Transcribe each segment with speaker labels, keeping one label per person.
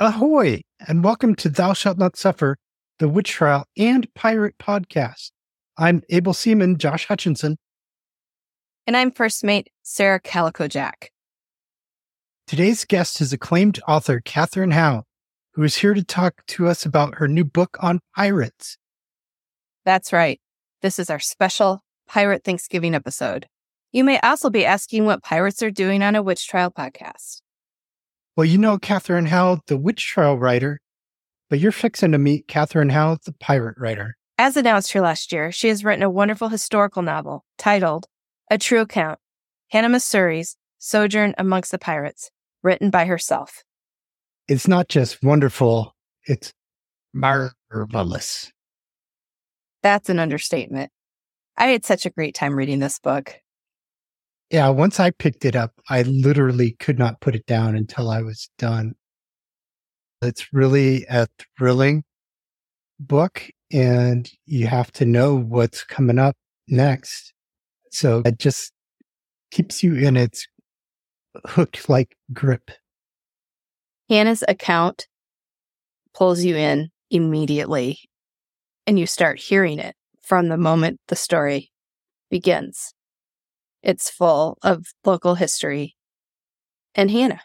Speaker 1: Ahoy, and welcome to Thou Shalt Not Suffer, the Witch Trial and Pirate Podcast. I'm Abel Seaman, Josh Hutchinson.
Speaker 2: And I'm First Mate Sarah Calico Jack.
Speaker 1: Today's guest is acclaimed author Katherine Howe, who is here to talk to us about her new book on pirates.
Speaker 2: That's right. This is our special Pirate Thanksgiving episode. You may also be asking what pirates are doing on a Witch Trial podcast.
Speaker 1: Well, you know Katherine Howe, the Witch Trial writer, but you're fixing to meet Katherine Howe, the pirate writer.
Speaker 2: As announced here last year, she has written a wonderful historical novel titled A True Account, Hannah Masury's Sojourn Amongst the Pirates, written by herself.
Speaker 1: It's not just wonderful, it's marvelous.
Speaker 2: That's an understatement. I had such a great time reading this book.
Speaker 1: Yeah, once I picked it up, I literally could not put it down until I was done. It's really a thrilling book, and you have to know what's coming up next. So it just keeps you in its hook-like grip.
Speaker 2: Hannah's account pulls you in immediately, and you start hearing it from the moment the story begins. It's full of local history and Hannah.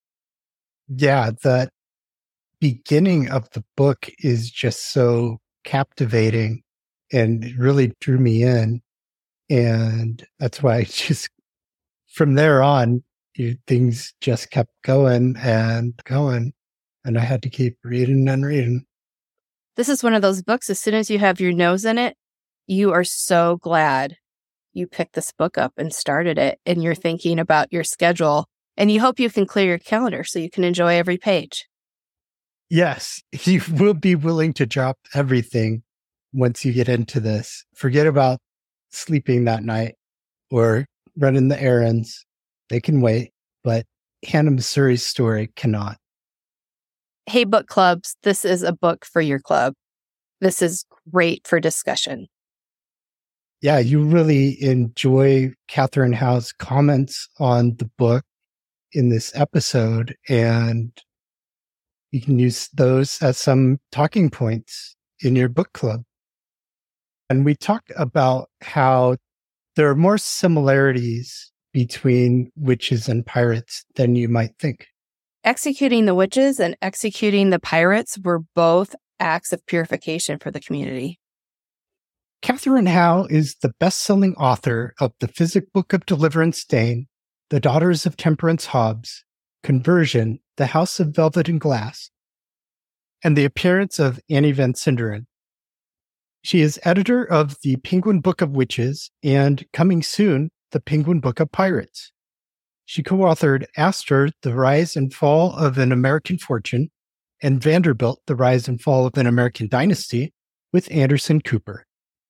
Speaker 1: Yeah, the beginning of the book is just so captivating and it really drew me in. And that's why from there on, things just kept going and going. And I had to keep reading and reading.
Speaker 2: This is one of those books, as soon as you have your nose in it, you are so glad you picked this book up and started it, and you're thinking about your schedule, and you hope you can clear your calendar so you can enjoy every page.
Speaker 1: Yes, you will be willing to drop everything once you get into this. Forget about sleeping that night or running the errands. They can wait, but Hannah Masury's story cannot.
Speaker 2: Hey, book clubs, this is a book for your club. This is great for discussion.
Speaker 1: Yeah, you really enjoy Katherine Howe's comments on the book in this episode, and you can use those as some talking points in your book club. And we talked about how there are more similarities between witches and pirates than you might think.
Speaker 2: Executing the witches and executing the pirates were both acts of purification for the community.
Speaker 1: Katherine Howe is the best-selling author of The Physic Book of Deliverance Dane, The Daughters of Temperance Hobbs, Conversion, The House of Velvet and Glass, and The Appearance of Annie Van Sinderen. She is editor of The Penguin Book of Witches and, coming soon, The Penguin Book of Pirates. She co-authored Astor, The Rise and Fall of an American Fortune, and Vanderbilt, The Rise and Fall of an American Dynasty, with Anderson Cooper.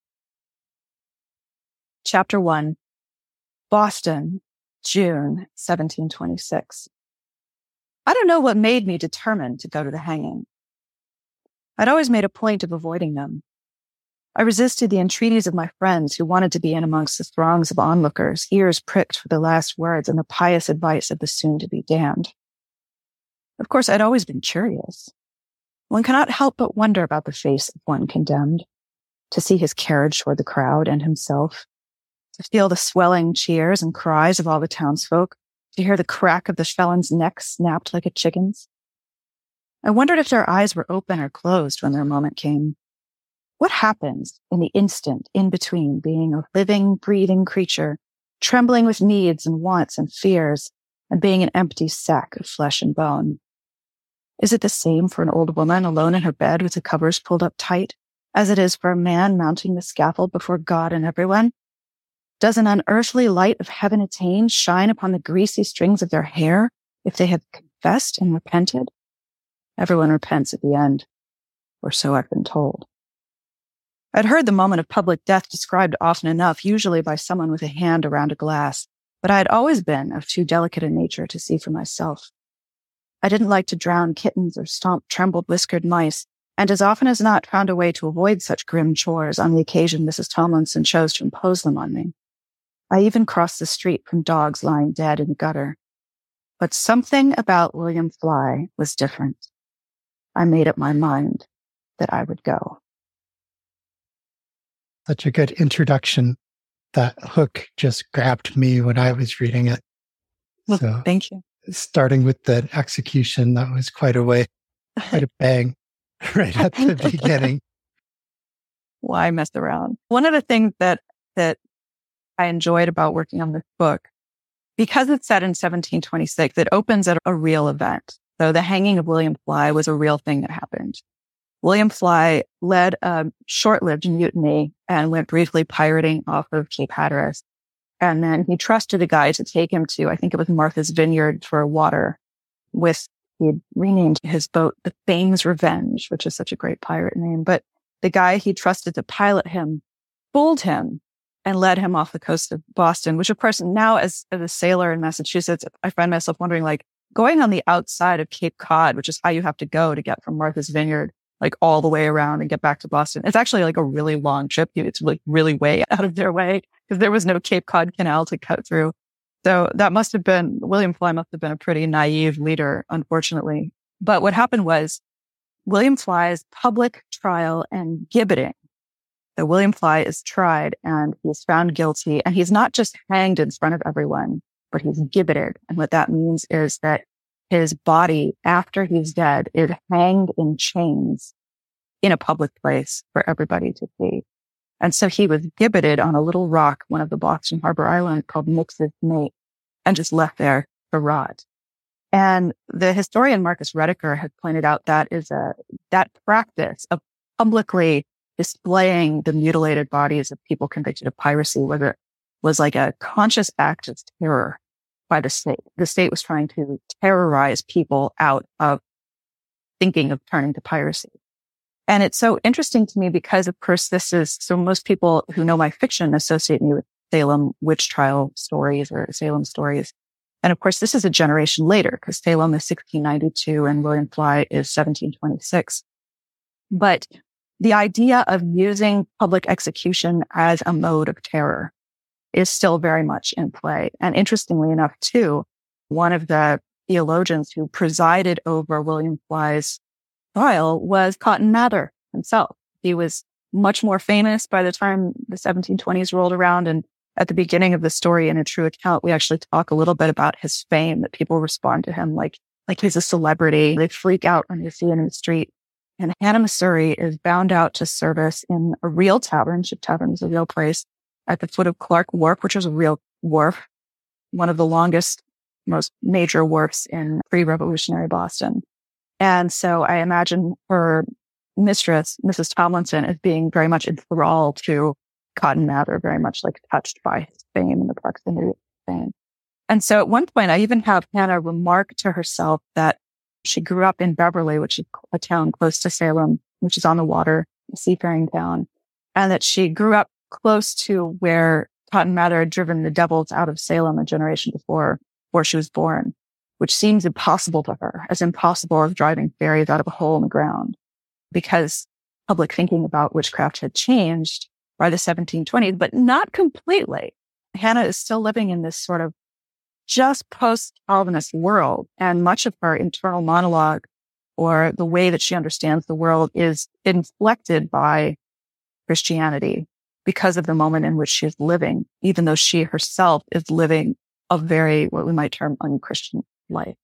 Speaker 3: Chapter 1, Boston, June 1726. I don't know what made me determined to go to the hanging. I'd always made a point of avoiding them. I resisted the entreaties of my friends who wanted to be in amongst the throngs of onlookers, ears pricked for the last words and the pious advice of the soon-to-be damned. Of course, I'd always been curious. One cannot help but wonder about the face of one condemned, to see his carriage toward the crowd and himself, to feel the swelling cheers and cries of all the townsfolk, to hear the crack of the felon's neck snapped like a chicken's. I wondered if their eyes were open or closed when their moment came. What happens in the instant in between being a living, breathing creature, trembling with needs and wants and fears, and being an empty sack of flesh and bone? Is it the same for an old woman alone in her bed with the covers pulled up tight, as it is for a man mounting the scaffold before God and everyone? Does an unearthly light of heaven attain shine upon the greasy strings of their hair if they have confessed and repented? Everyone repents at the end, or so I've been told. I'd heard the moment of public death described often enough, usually by someone with a hand around a glass, but I had always been of too delicate a nature to see for myself. I didn't like to drown kittens or stomp trembled whiskered mice, and as often as not found a way to avoid such grim chores on the occasion Mrs. Tomlinson chose to impose them on me. I even crossed the street from dogs lying dead in the gutter. But something about William Fly was different. I made up my mind that I would go.
Speaker 1: Such a good introduction. That hook just grabbed me when I was reading it.
Speaker 3: Well,
Speaker 1: So
Speaker 3: thank you.
Speaker 1: starting with the execution, that was quite a bang right at the beginning.
Speaker 3: Why mess around? One of the things that I enjoyed about working on this book, because it's set in 1726, it opens at a real event. So the hanging of William Fly was a real thing that happened. William Fly led a short-lived mutiny and went briefly pirating off of Cape Hatteras. And then he trusted a guy to take him to, I think it was Martha's Vineyard for water he renamed his boat the Thames Revenge, which is such a great pirate name. But the guy he trusted to pilot him fooled him and led him off the coast of Boston, which of course now as a sailor in Massachusetts, I find myself wondering, like, going on the outside of Cape Cod, which is how you have to go to get from Martha's Vineyard, like all the way around and get back to Boston. It's actually like a really long trip. It's like really way out of their way because there was no Cape Cod Canal to cut through. So William Fly must have been a pretty naive leader, unfortunately. But what happened was William Fly's public trial and gibbeting. So William Fly is tried and he's found guilty, and he's not just hanged in front of everyone, but he's gibbeted. And what that means is that his body, after he's dead, is hanged in chains in a public place for everybody to see. And so he was gibbeted on a little rock, one of the Boston Harbor Islands called Nix's Mate, and just left there to rot. And the historian Marcus Rediker has pointed out that practice of publicly displaying the mutilated bodies of people convicted of piracy was like a conscious act of terror by the state. The state was trying to terrorize people out of thinking of turning to piracy. And it's so interesting to me because, of course, so most people who know my fiction associate me with Salem witch trial stories or Salem stories. And of course, this is a generation later because Salem is 1692 and William Fly is 1726. But the idea of using public execution as a mode of terror is still very much in play. And interestingly enough, too, one of the theologians who presided over William Fly's trial was Cotton Mather himself. He was much more famous by the time the 1720s rolled around. And at the beginning of the story, in A True Account, we actually talk a little bit about his fame, that people respond to him like he's a celebrity. They freak out when they see him in the street. And Hannah, Missouri is bound out to service in a real tavern. Ship Tavern is a real place at the foot of Clark Wharf, which is a real wharf, one of the longest, most major wharfs in pre-revolutionary Boston. And so I imagine her mistress, Mrs. Tomlinson, as being very much enthralled to Cotton Mather, very much like touched by his fame and the proximity of his fame. And so at one point, I even have Hannah remark to herself that she grew up in Beverly, which is a town close to Salem, which is on the water, a seafaring town, and that she grew up close to where Cotton Mather had driven the devils out of Salem a generation before she was born, which seems impossible to her, as impossible as driving fairies out of a hole in the ground, because public thinking about witchcraft had changed by the 1720s, but not completely. Hannah is still living in this sort of just post-Calvinist world, and much of her internal monologue or the way that she understands the world is inflected by Christianity because of the moment in which she is living, even though she herself is living a very, what we might term, unchristian life.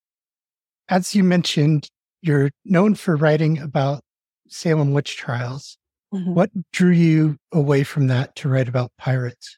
Speaker 1: As you mentioned, you're known for writing about Salem witch trials. Mm-hmm. What drew you away from that to write about pirates?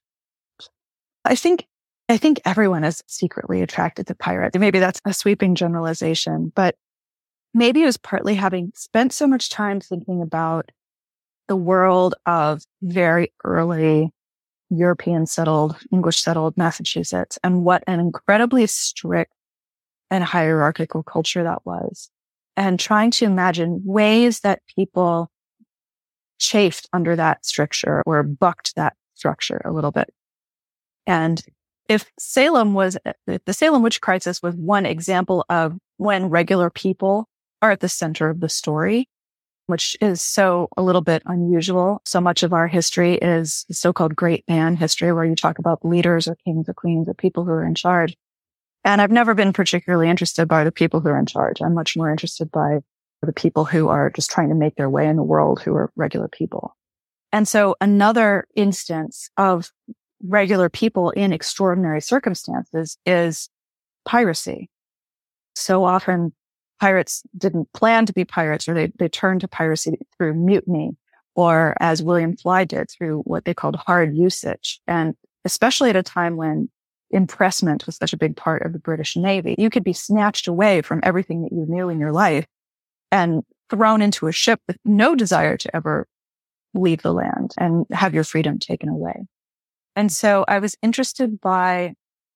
Speaker 3: I think everyone is secretly attracted to pirates. Maybe that's a sweeping generalization, but maybe it was partly having spent so much time thinking about the world of very early European settled, English settled Massachusetts, and what an incredibly strict and hierarchical culture that was. And trying to imagine ways that people chafed under that stricture or bucked that structure a little bit. And if the Salem witch crisis was one example of when regular people are at the center of the story, which is so a little bit unusual. So much of our history is the so-called great man history, where you talk about leaders or kings or queens or people who are in charge. And I've never been particularly interested by the people who are in charge. I'm much more interested by the people who are just trying to make their way in the world, who are regular people. And so another instance of regular people in extraordinary circumstances is piracy. So often pirates didn't plan to be pirates, or they turned to piracy through mutiny, or as William Fly did, through what they called hard usage. And especially at a time when impressment was such a big part of the British Navy, you could be snatched away from everything that you knew in your life and thrown into a ship with no desire to ever leave the land and have your freedom taken away. And so I was interested by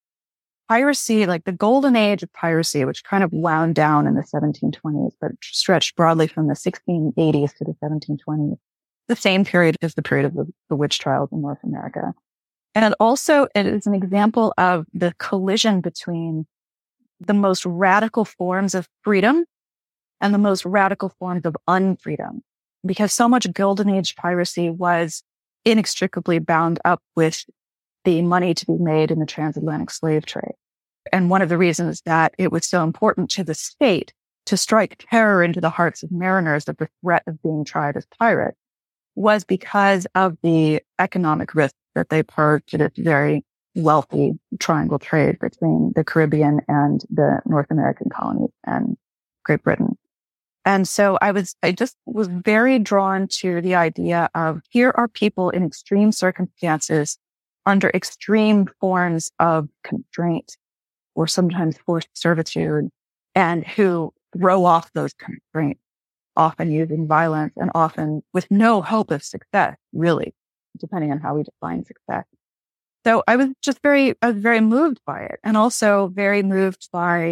Speaker 3: piracy, like the golden age of piracy, which kind of wound down in the 1720s, but stretched broadly from the 1680s to the 1720s, the same period as the period of the witch trials in North America. And also it is an example of the collision between the most radical forms of freedom and the most radical forms of unfreedom, because so much golden age piracy was inextricably bound up with the money to be made in the transatlantic slave trade. And one of the reasons that it was so important to the state to strike terror into the hearts of mariners of the threat of being tried as pirates was because of the economic risk that they posed to this very wealthy triangle trade between the Caribbean and the North American colonies and Great Britain. And so I just was very drawn to the idea of, here are people in extreme circumstances under extreme forms of constraint or sometimes forced servitude, and who throw off those constraints, often using violence and often with no hope of success, really, depending on how we define success. So I was very moved by it, and also very moved by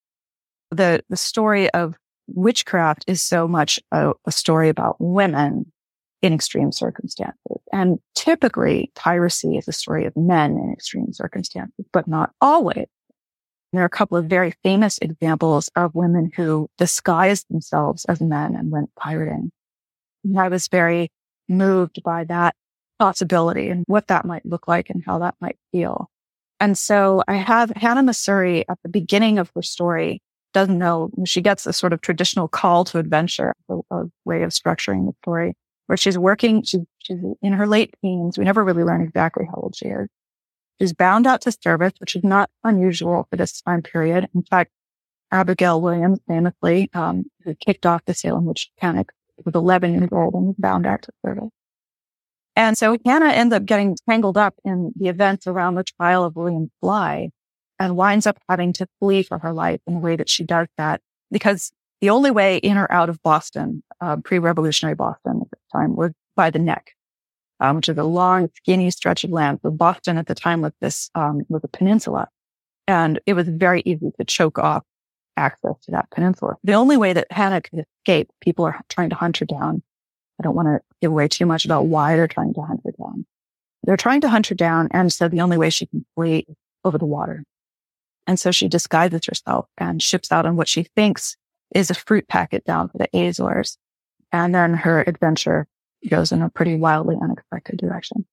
Speaker 3: the story of witchcraft is so much a story about women in extreme circumstances. And typically piracy is a story of men in extreme circumstances, but not always. There are a couple of very famous examples of women who disguised themselves as men and went pirating. And I was very moved by that possibility and what that might look like and how that might feel. And so I have Hannah Masuri at the beginning of her story doesn't know, she gets a sort of traditional call to adventure, a way of structuring the story, where she's working, she's in her late teens. We never really learn exactly how old she is. She's bound out to service, which is not unusual for this time period. In fact, Abigail Williams famously, who kicked off the Salem witch panic, was 11 years old and was bound out to service. And so Hannah ends up getting tangled up in the events around the trial of William Fly and winds up having to flee for her life in the way that she does that, because the only way in or out of Boston, pre-revolutionary Boston at the time, was by the neck, which is a long, skinny stretch of land. So Boston at the time was a peninsula, and it was very easy to choke off access to that peninsula. The only way that Hannah could escape, people are trying to hunt her down. I don't want to give away too much about why they're trying to hunt her down. They're trying to hunt her down, and so the only way she can flee is over the water. And so she disguises herself and ships out on what she thinks is a fruit packet down to the Azores. And then her adventure goes in a pretty wildly unexpected direction.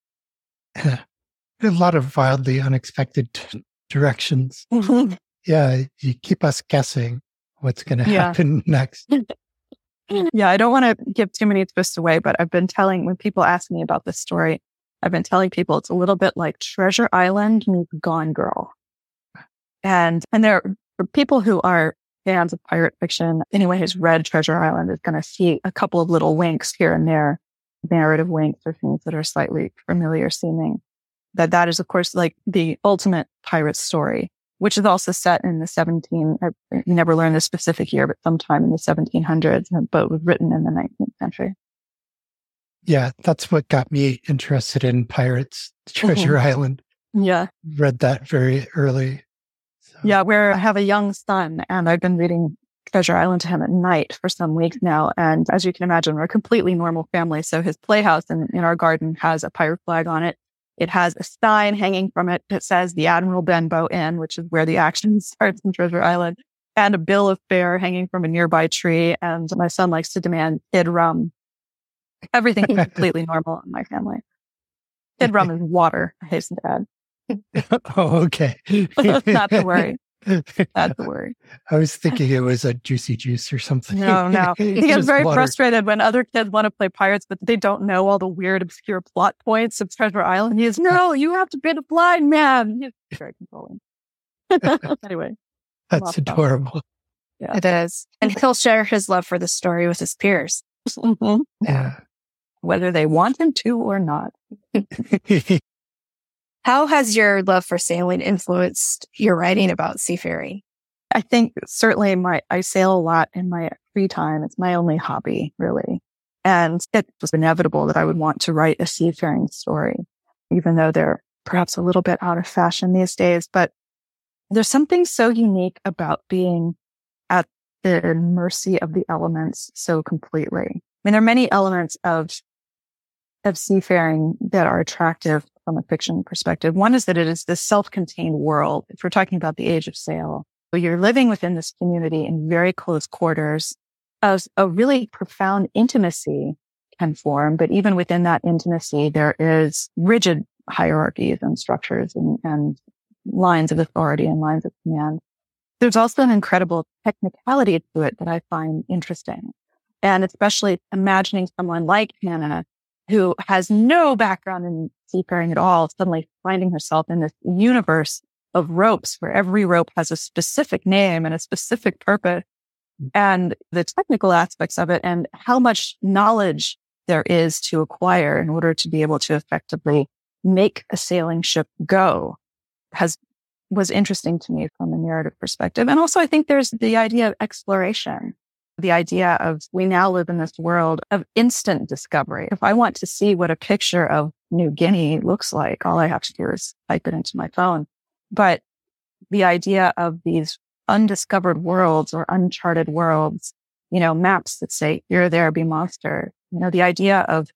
Speaker 1: A lot of wildly unexpected directions. Yeah, you keep us guessing what's going to happen next.
Speaker 3: Yeah, I don't want to give too many twists away, but I've been telling, when people ask me about this story, I've been telling people it's a little bit like Treasure Island meets Gone Girl. And there, for people who are fans of pirate fiction, anyone who's read Treasure Island is going to see a couple of little winks here and there, narrative winks or things that are slightly familiar seeming. That is, of course, like the ultimate pirate story, which is also set in I never learned the specific year, but sometime in the 1700s, but was written in the 19th century.
Speaker 1: Yeah, that's what got me interested in pirates, Treasure Island.
Speaker 3: Yeah.
Speaker 1: Read that very early. So.
Speaker 3: Yeah, I have a young son, and I've been reading Treasure Island to him at night for some weeks now. And as you can imagine, we're a completely normal family. So his playhouse in our garden has a pirate flag on it. It has a sign hanging from it that says the Admiral Benbow Inn, which is where the action starts in Treasure Island, and a bill of fare hanging from a nearby tree. And my son likes to demand Kid Rum. Everything is completely normal in my family. Kid Rum is water, I hasten to add.
Speaker 1: Oh, okay.
Speaker 3: Not to worry. That's the word.
Speaker 1: I was thinking it was a Juicy Juice or something.
Speaker 3: No. He
Speaker 1: It's
Speaker 3: gets
Speaker 1: just
Speaker 3: very
Speaker 1: water.
Speaker 3: frustrated when other kids want to play pirates, but they don't know all the weird, obscure plot points of Treasure Island. He's, no, you have to be the blind man. He's very controlling. Anyway.
Speaker 1: That's adorable.
Speaker 3: Yeah.
Speaker 2: It is. And he'll share his love for the story with his peers.
Speaker 3: Mhm.
Speaker 1: Yeah.
Speaker 3: Whether they want him to or not.
Speaker 2: How has your love for sailing influenced your writing about seafaring?
Speaker 3: I think certainly I sail a lot in my free time. It's my only hobby, really. And it was inevitable that I would want to write a seafaring story, even though they're perhaps a little bit out of fashion these days. But there's something so unique about being at the mercy of the elements so completely. I mean, there are many elements of seafaring that are attractive from a fiction perspective. One is that it is this self-contained world. If we're talking about the age of sail, but you're living within this community in very close quarters. A really profound intimacy can form, but even within that intimacy, there is rigid hierarchies and structures and lines of authority and lines of command. There's also an incredible technicality to it that I find interesting. And especially imagining someone like Hannah, who has no background in seafaring at all, suddenly finding herself in this universe of ropes where every rope has a specific name and a specific purpose, and the technical aspects of it and how much knowledge there is to acquire in order to be able to effectively make a sailing ship go was interesting to me from a narrative perspective. And also I think there's the idea of exploration. The idea of we now live in this world of instant discovery. If I want to see what a picture of New Guinea looks like, all I have to do is type it into my phone. But the idea of these undiscovered worlds or uncharted worlds, maps that say, here, there, be monster. The idea of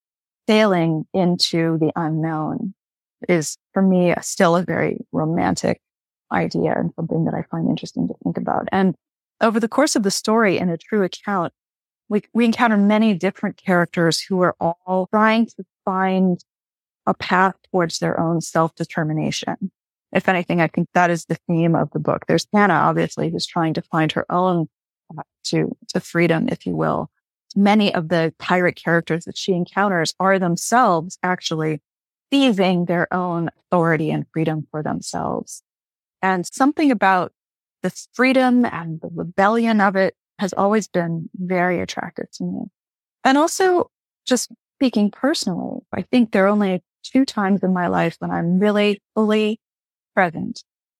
Speaker 3: sailing into the unknown is, for me, still a very romantic idea and something that I find interesting to think about. And over the course of the story, in a true account, we encounter many different characters who are all trying to find a path towards their own self-determination. If anything, I think that is the theme of the book. There's Hannah, obviously, who's trying to find her own path to freedom, if you will. Many of the pirate characters that she encounters are themselves actually seizing their own authority and freedom for themselves. And something about the freedom and the rebellion of it has always been very attractive to me. And also, just speaking personally, I think there are only 2 times in my life when I'm really fully present.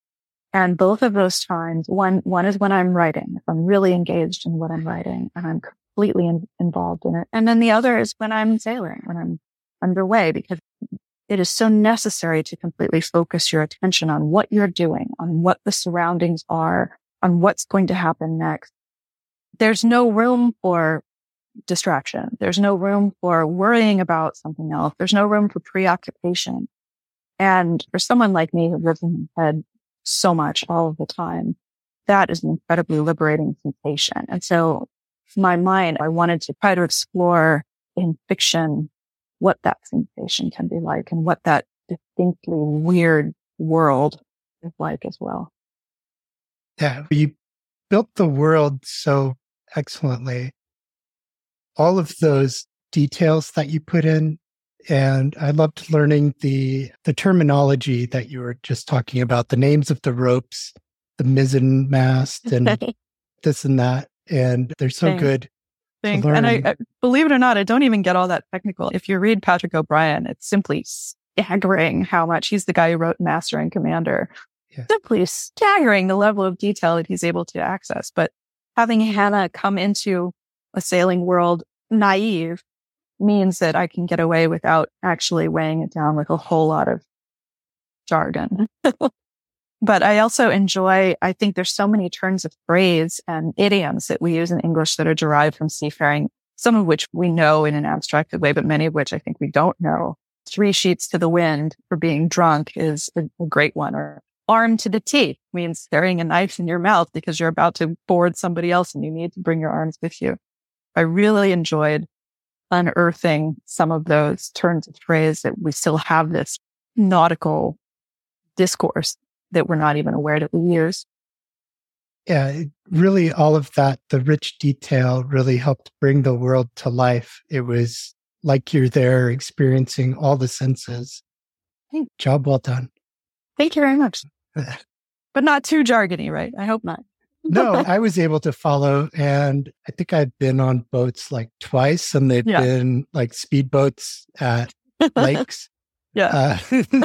Speaker 3: And both of those times, one is when I'm writing, if I'm really engaged in what I'm writing and I'm completely involved in it. And then the other is when I'm sailing, when I'm underway, because it is so necessary to completely focus your attention on what you're doing, on what the surroundings are, on what's going to happen next. There's no room for distraction. There's no room for worrying about something else. There's no room for preoccupation. And for someone like me who lives in my head so much all of the time, that is an incredibly liberating sensation. And so in my mind, I wanted to try to explore in fiction what that sensation can be like and what that distinctly weird world is like as well.
Speaker 1: Yeah, you built the world so excellently. All of those details that you put in, and I loved learning the terminology that you were just talking about, the names of the ropes, the mizzen mast, and this and that, and they're so good.
Speaker 3: And I believe it or not, I don't even get all that technical. If you read Patrick O'Brian, it's simply staggering how much he's the guy who wrote Master and Commander. Yeah. Simply staggering the level of detail that he's able to access. But having Hannah come into a sailing world naive means that I can get away without actually weighing it down with a whole lot of jargon. But I also I think there's so many turns of phrase and idioms that we use in English that are derived from seafaring, some of which we know in an abstracted way, but many of which I think we don't know. 3 sheets to the wind for being drunk is a great one. Or arm to the teeth means carrying a knife in your mouth because you're about to board somebody else and you need to bring your arms with you. I really enjoyed unearthing some of those turns of phrase that we still have this nautical discourse that we're not even aware that we use.
Speaker 1: really all of that, the rich detail really helped bring the world to life. It was like you're there experiencing all the senses. Job well done.
Speaker 3: Thank you very much. But not too jargony, right? I hope not.
Speaker 1: No, I was able to follow, and I think I'd been on boats like twice, and they'd been like speedboats at lakes.
Speaker 3: Yeah.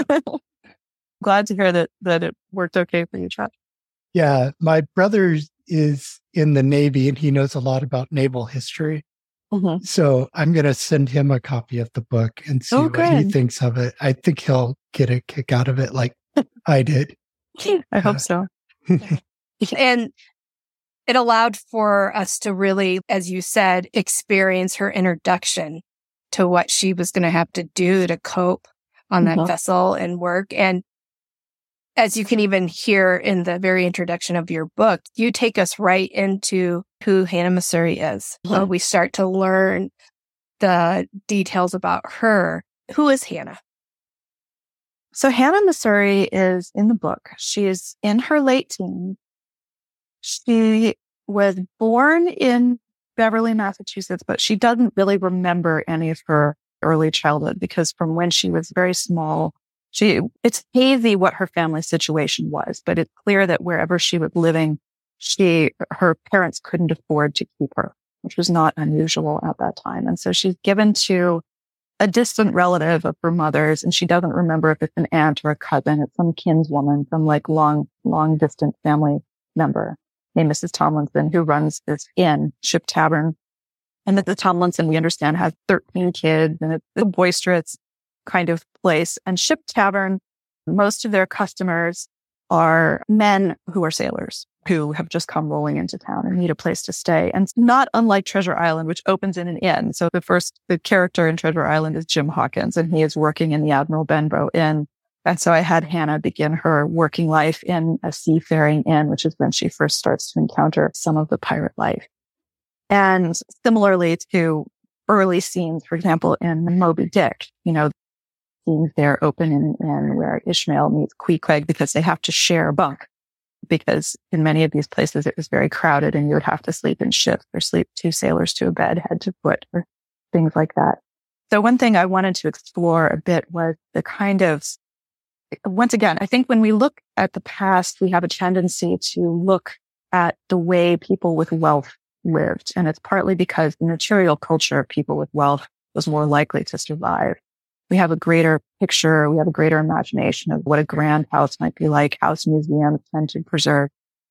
Speaker 3: Glad to hear that it worked okay for you, Chad.
Speaker 1: Yeah, my brother is in the Navy, and he knows a lot about naval history.
Speaker 3: Mm-hmm.
Speaker 1: So I'm going to send him a copy of the book and see what he thinks of it. I think he'll get a kick out of it like I did.
Speaker 3: I hope so.
Speaker 2: And it allowed for us to really, as you said, experience her introduction to what she was going to have to do to cope on that vessel and work. And as you can even hear in the very introduction of your book, you take us right into who Hannah Messuri is. We start to learn the details about her. Who is Hannah?
Speaker 3: So Hannah Messuri is in the book. She is in her late teens. She was born in Beverly, Massachusetts, but she doesn't really remember any of her early childhood because from when she was very small, it's hazy what her family situation was, but it's clear that wherever she was living, her parents couldn't afford to keep her, which was not unusual at that time. And so she's given to a distant relative of her mother's, and she doesn't remember if it's an aunt or a cousin. It's some kinswoman, some like long distant family member named Mrs. Tomlinson, who runs this inn, Ship Tavern. And Mrs. Tomlinson, we understand, has 13 kids, and it's a boisterous kind of place. And Ship Tavern, most of their customers are men who are sailors who have just come rolling into town and need a place to stay. And it's not unlike Treasure Island, which opens in an inn. So the character in Treasure Island is Jim Hawkins, and he is working in the Admiral Benbow Inn. And so I had Hannah begin her working life in a seafaring inn, which is when she first starts to encounter some of the pirate life. And similarly to early scenes, for example, in Moby Dick, scenes there open in an inn where Ishmael meets Queequeg because they have to share a bunk. Because in many of these places, it was very crowded and you would have to sleep in shifts or sleep two sailors to a bed, head to foot, or things like that. So one thing I wanted to explore a bit was the kind of, once again, I think when we look at the past, we have a tendency to look at the way people with wealth lived. And it's partly because the material culture of people with wealth was more likely to survive. We have a greater picture. We have a greater imagination of what a grand house might be like. House museums tend to preserve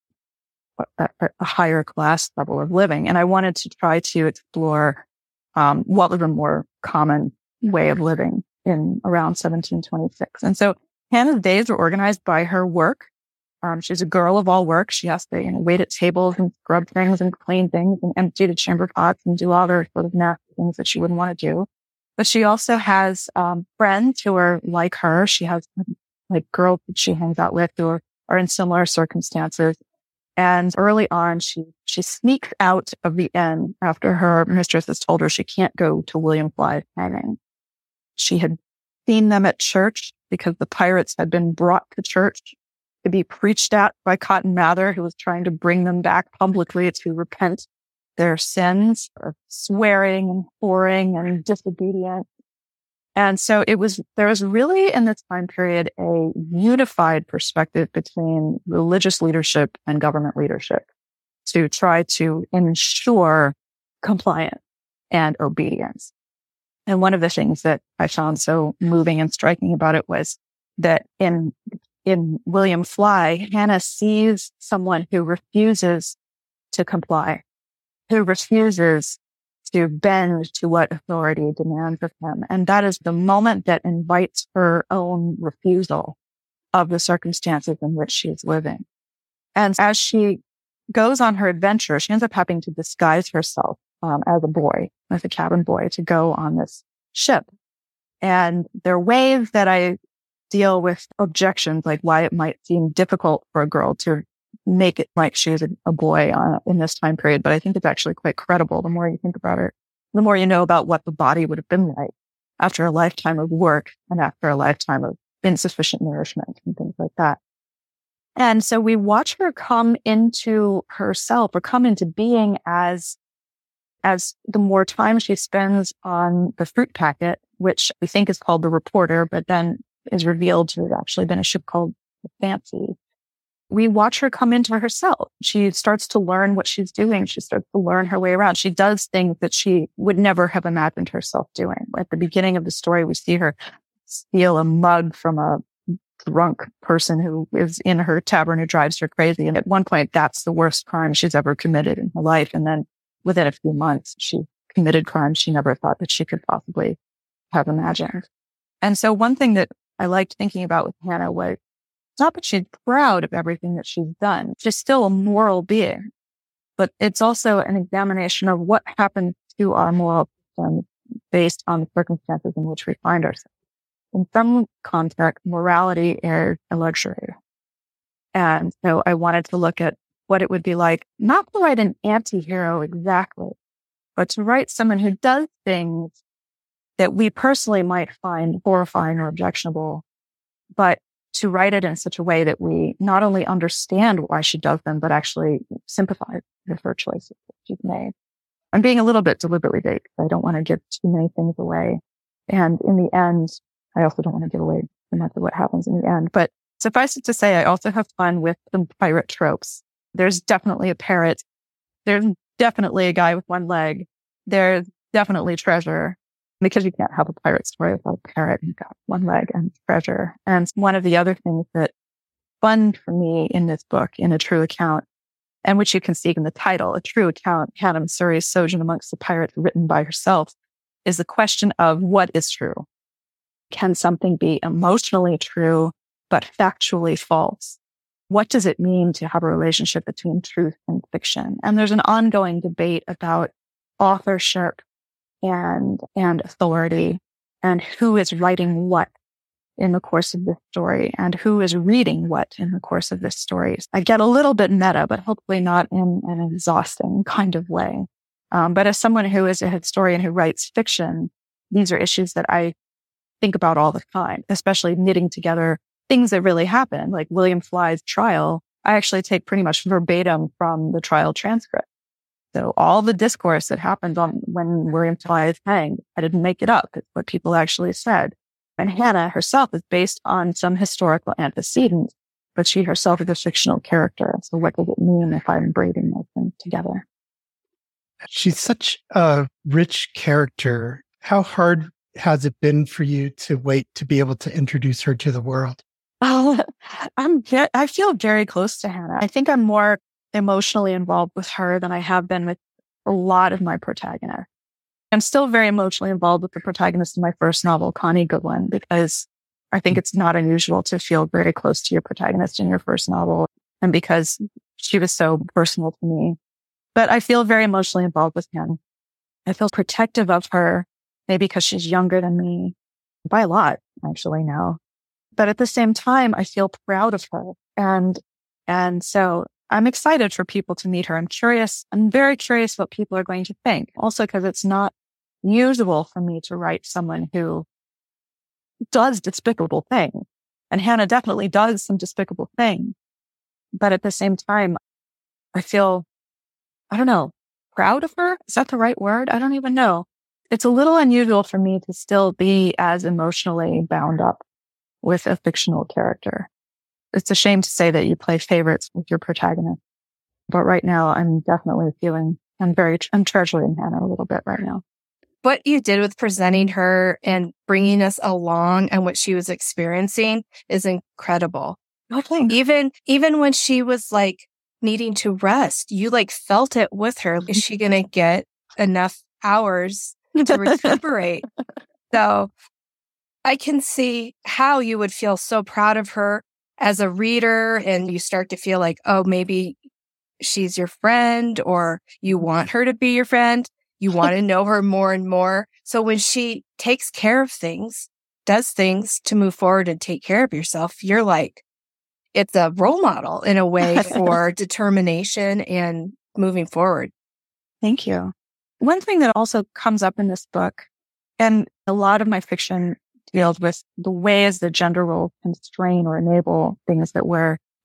Speaker 3: a higher class level of living. And I wanted to try to explore what was a more common way of living in around 1726. And so Hannah's days were organized by her work. She's a girl of all work. She has to wait at tables and scrub things and clean things and empty the chamber pots and do all their sort of nasty things that she wouldn't want to do. But she also has friends who are like her. She has like girls that she hangs out with who are in similar circumstances. And early on, she sneaks out of the inn after her mistress has told her she can't go to William Fly's hanging. She had seen them at church because the pirates had been brought to church to be preached at by Cotton Mather, who was trying to bring them back publicly to repent their sins of swearing and whoring and disobedience. And so there was really in this time period a unified perspective between religious leadership and government leadership to try to ensure compliance and obedience. And one of the things that I found so moving and striking about it was that in William Fly, Hannah sees someone who refuses to comply, who refuses to bend to what authority demands of him. And that is the moment that invites her own refusal of the circumstances in which she is living. And as she goes on her adventure, she ends up having to disguise herself as a boy, as a cabin boy, to go on this ship. And there are ways that I deal with objections, like why it might seem difficult for a girl to make it like she was a boy in this time period. But I think it's actually quite credible. The more you think about it, the more you know about what the body would have been like after a lifetime of work and after a lifetime of insufficient nourishment and things like that. And so we watch her come into herself or come into being as the more time she spends on the fruit packet, which we think is called the Reporter, but then is revealed to have actually been a ship called the Fancy. We watch her come into herself. She starts to learn what she's doing. She starts to learn her way around. She does things that she would never have imagined herself doing. At the beginning of the story, we see her steal a mug from a drunk person who is in her tavern who drives her crazy. And at one point, that's the worst crime she's ever committed in her life. And then within a few months, she committed crimes she never thought that she could possibly have imagined. And so one thing that I liked thinking about with Hannah was not that she's proud of everything that she's done. She's still a moral being, but it's also an examination of what happens to our moral system based on the circumstances in which we find ourselves. In some context, morality is a luxury. And so I wanted to look at what it would be like, not to write an anti-hero exactly, but to write someone who does things that we personally might find horrifying or objectionable, but to write it in such a way that we not only understand why she does them, but actually sympathize with her choices that she's made. I'm being a little bit deliberately vague because I don't want to give too many things away. And in the end, I also don't want to give away too much of what happens in the end. But suffice it to say, I also have fun with some pirate tropes. There's definitely a parrot. There's definitely a guy with one leg. There's definitely treasure. Because you can't have a pirate story without a parrot. You've got one leg and treasure. And one of the other things that fun for me in this book, in A True Account, and which you can see in the title, A True Account, Hannah Masury's Sojourn Amongst the Pirates, written by herself, is the question of what is true. Can something be emotionally true, but factually false? What does it mean to have a relationship between truth and fiction? And there's an ongoing debate about authorship and authority, and who is writing what in the course of this story, and who is reading what in the course of this story. I get a little bit meta, but hopefully not in an exhausting kind of way. But as someone who is a historian who writes fiction, these are issues that I think about all the time, especially knitting together things that really happened, like William Fly's trial. I actually take pretty much verbatim from the trial transcript. So all the discourse that happened on when William Fly is hanged, I didn't make it up. It's what people actually said. And Hannah herself is based on some historical antecedents, but she herself is a fictional character. So what does it mean if I'm braiding those things together?
Speaker 1: She's such a rich character. How hard has it been for you to wait to be able to introduce her to the world?
Speaker 3: I feel very close to Hannah. I think I'm more emotionally involved with her than I have been with a lot of my protagonists. I'm still very emotionally involved with the protagonist of my first novel, Connie Goodwin, because I think it's not unusual to feel very close to your protagonist in your first novel, and because she was so personal to me. But I feel very emotionally involved with Hannah. I feel protective of her, maybe because she's younger than me, by a lot, actually, now. But at the same time, I feel proud of her. And so I'm excited for people to meet her. I'm very curious what people are going to think. Also, because it's not usual for me to write someone who does despicable things. And Hannah definitely does some despicable things. But at the same time, I feel, I don't know, proud of her? Is that the right word? I don't even know. It's a little unusual for me to still be as emotionally bound up with a fictional character. It's a shame to say that you play favorites with your protagonist. But right now, I'm definitely feeling, I'm treasuring Hannah a little bit right now.
Speaker 2: What you did with presenting her and bringing us along and what she was experiencing is incredible.
Speaker 3: Oh, thanks.
Speaker 2: Even when she was like needing to rest, you like felt it with her. Is she going to get enough hours to recuperate? So I can see how you would feel so proud of her as a reader, and you start to feel like, oh, maybe she's your friend, or you want her to be your friend. You want to know her more and more. So when she takes care of things, does things to move forward and take care of yourself, you're like, it's a role model in a way for determination and moving forward.
Speaker 3: Thank you. One thing that also comes up in this book, and a lot of my fiction deals with the ways that gender roles constrain or enable things that we're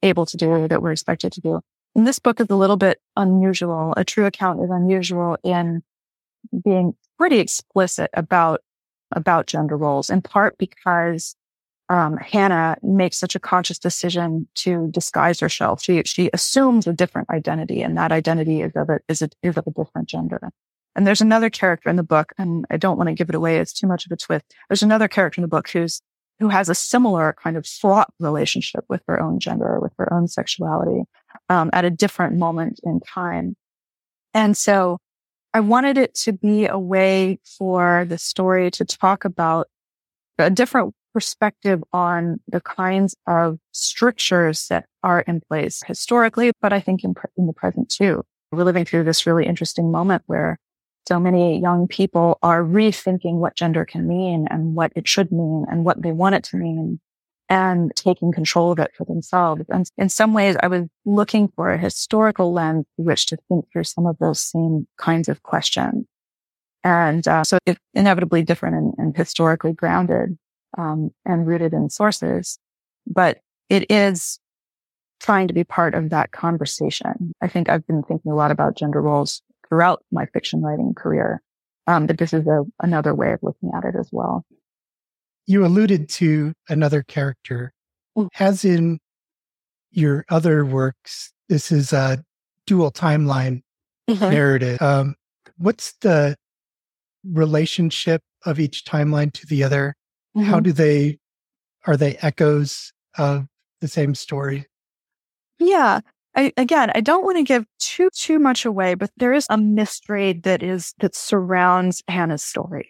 Speaker 3: able to do, that we're expected to do. And this book is a little bit unusual. A True Account is unusual in being pretty explicit about gender roles, in part because Hannah makes such a conscious decision to disguise herself. She assumes a different identity, and that identity is of a different gender. And there's another character in the book, and I don't want to give it away. It's too much of a twist. There's another character in the book who has a similar kind of fraught relationship with her own gender, with her own sexuality, at a different moment in time. And so I wanted it to be a way for the story to talk about a different perspective on the kinds of strictures that are in place historically, but I think in the present too. We're living through this really interesting moment where so many young people are rethinking what gender can mean and what it should mean and what they want it to mean, and taking control of it for themselves. And in some ways, I was looking for a historical lens through which to think through some of those same kinds of questions. And so it's inevitably different and historically grounded and rooted in sources, but it is trying to be part of that conversation. I think I've been thinking a lot about gender roles throughout my fiction writing career, but this is another way of looking at it as well.
Speaker 1: You alluded to another character. As in your other works, this is a dual timeline narrative. What's the relationship of each timeline to the other? How are they echoes of the same story?
Speaker 3: Yeah. I don't want to give too much away, but there is a mystery that surrounds Hannah's story.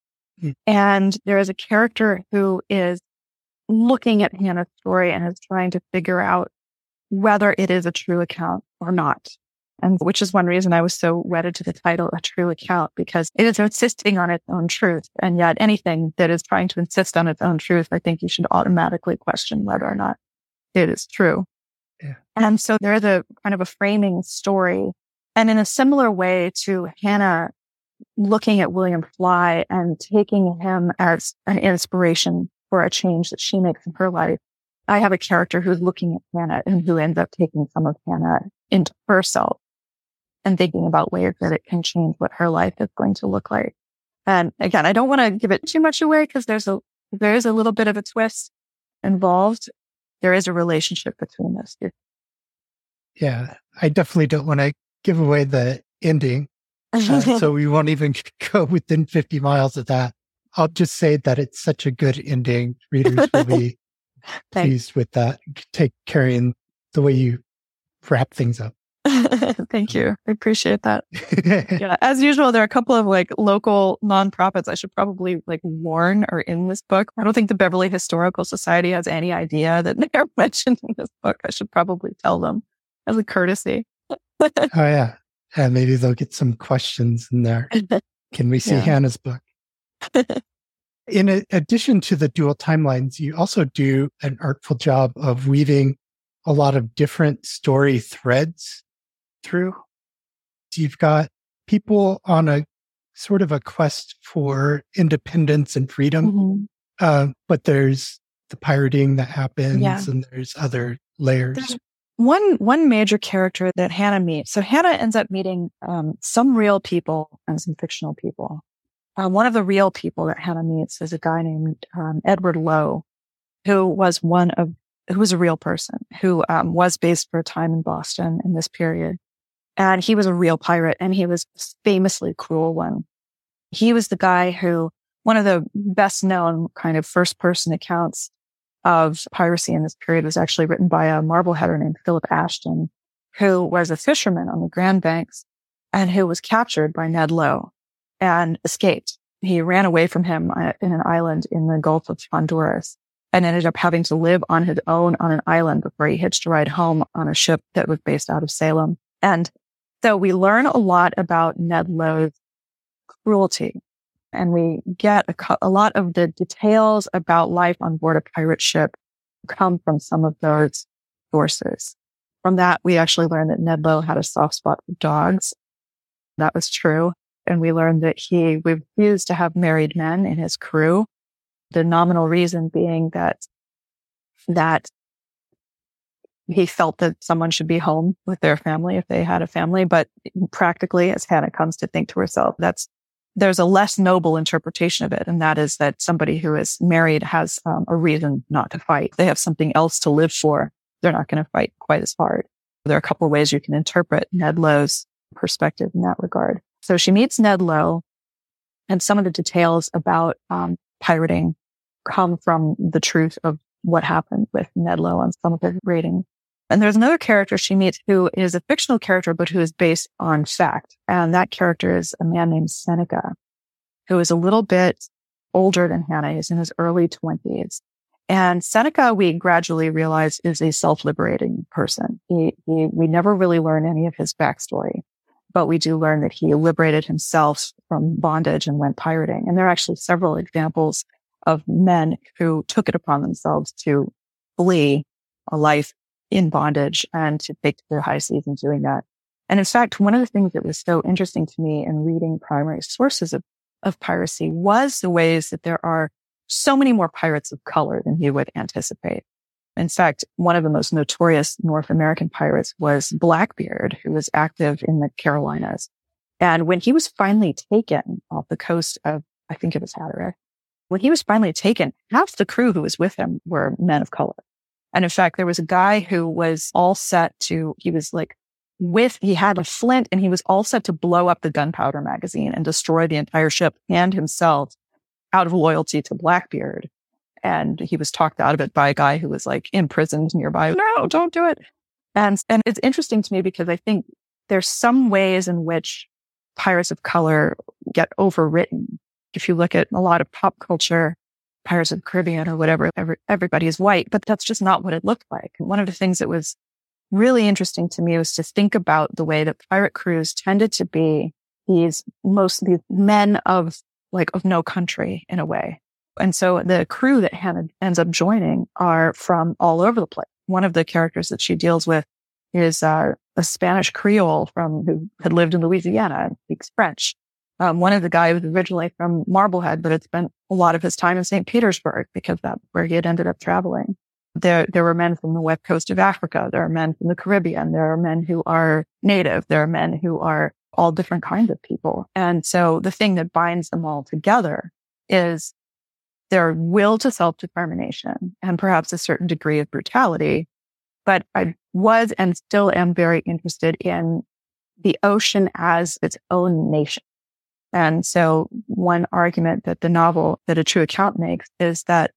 Speaker 3: And there is a character who is looking at Hannah's story and is trying to figure out whether it is a true account or not. And which is one reason I was so wedded to the title, A True Account, because it is insisting on its own truth. And yet anything that is trying to insist on its own truth, I think you should automatically question whether or not it is true.
Speaker 1: Yeah.
Speaker 3: And so there is a kind of a framing story. And in a similar way to Hannah looking at William Fly and taking him as an inspiration for a change that she makes in her life, I have a character who's looking at Hannah and who ends up taking some of Hannah into herself and thinking about ways that it can change what her life is going to look like. And again, I don't want to give it too much away because there is a little bit of a twist involved. There is a relationship between those two.
Speaker 1: Yeah, I definitely don't want to give away the ending. So we won't even go within 50 miles of that. I'll just say that it's such a good ending. Readers will be pleased with that. Carrying the way you wrap things up.
Speaker 3: Thank you. I appreciate that. Yeah. As usual, there are a couple of local nonprofits I should probably warn are in this book. I don't think the Beverly Historical Society has any idea that they're mentioned in this book. I should probably tell them as a courtesy.
Speaker 1: Oh, yeah. And maybe they'll get some questions in there. Can we see Hannah's book? In addition to the dual timelines, you also do an artful job of weaving a lot of different story threads through. You've got people on a sort of a quest for independence and freedom, but there's the pirating that happens and there's other layers.
Speaker 3: There's one major character that Hannah meets. So Hannah ends up meeting some real people and some fictional people. One of the real people that Hannah meets is a guy named Edward Lowe, who was a real person, who was based for a time in Boston in this period. And he was a real pirate, and he was a famously cruel one. He was the guy who, one of the best known kind of first person accounts of piracy in this period was actually written by a Marbleheader named Philip Ashton, who was a fisherman on the Grand Banks and who was captured by Ned Lowe and escaped. He ran away from him in an island in the Gulf of Honduras and ended up having to live on his own on an island before he hitched a ride home on a ship that was based out of Salem. And so we learn a lot about Ned Lowe's cruelty, and we get a lot of the details about life on board a pirate ship come from some of those sources. From that, we actually learned that Ned Lowe had a soft spot for dogs. That was true. And we learned that he refused to have married men in his crew. The nominal reason being that he felt that someone should be home with their family if they had a family. But practically, as Hannah comes to think to herself, there's a less noble interpretation of it. And that is that somebody who is married has a reason not to fight. They have something else to live for. They're not going to fight quite as hard. There are a couple of ways you can interpret Ned Lowe's perspective in that regard. So she meets Ned Lowe, and some of the details about pirating come from the truth of what happened with Ned Lowe on some of his ratings. And there's another character she meets who is a fictional character, but who is based on fact. And that character is a man named Seneca, who is a little bit older than Hannah. He's in his early 20s. And Seneca, we gradually realize, is a self-liberating person. We never really learn any of his backstory, but we do learn that he liberated himself from bondage and went pirating. And there are actually several examples of men who took it upon themselves to flee a life in bondage and to take to their high seas in doing that. And in fact, one of the things that was so interesting to me in reading primary sources of piracy was the ways that there are so many more pirates of color than you would anticipate. In fact, one of the most notorious North American pirates was Blackbeard, who was active in the Carolinas. And when he was finally taken off the coast of, I think it was Hatteras, when he was finally taken, half the crew who was with him were men of color. And in fact, there was a guy who was all set to, he had a flint and he was all set to blow up the gunpowder magazine and destroy the entire ship and himself out of loyalty to Blackbeard. And he was talked out of it by a guy who was like imprisoned nearby. No, don't do it. And it's interesting to me because I think there's some ways in which pirates of color get overwritten. If you look at a lot of pop culture, Pirates of the Caribbean or whatever, everybody is white, but that's just not what it looked like. And one of the things that was really interesting to me was to think about the way that pirate crews tended to be these men of no country in a way. And so the crew that Hannah ends up joining are from all over the place. One of the characters that she deals with is a Spanish Creole who had lived in Louisiana and speaks French. One of the guys was originally from Marblehead, but had spent a lot of his time in St. Petersburg because that's where he had ended up traveling. There were men from the west coast of Africa. There are men from the Caribbean. There are men who are native. There are men who are all different kinds of people. And so the thing that binds them all together is their will to self-determination and perhaps a certain degree of brutality. But I was and still am very interested in the ocean as its own nation. And so one argument that the novel, that A True Account makes, is that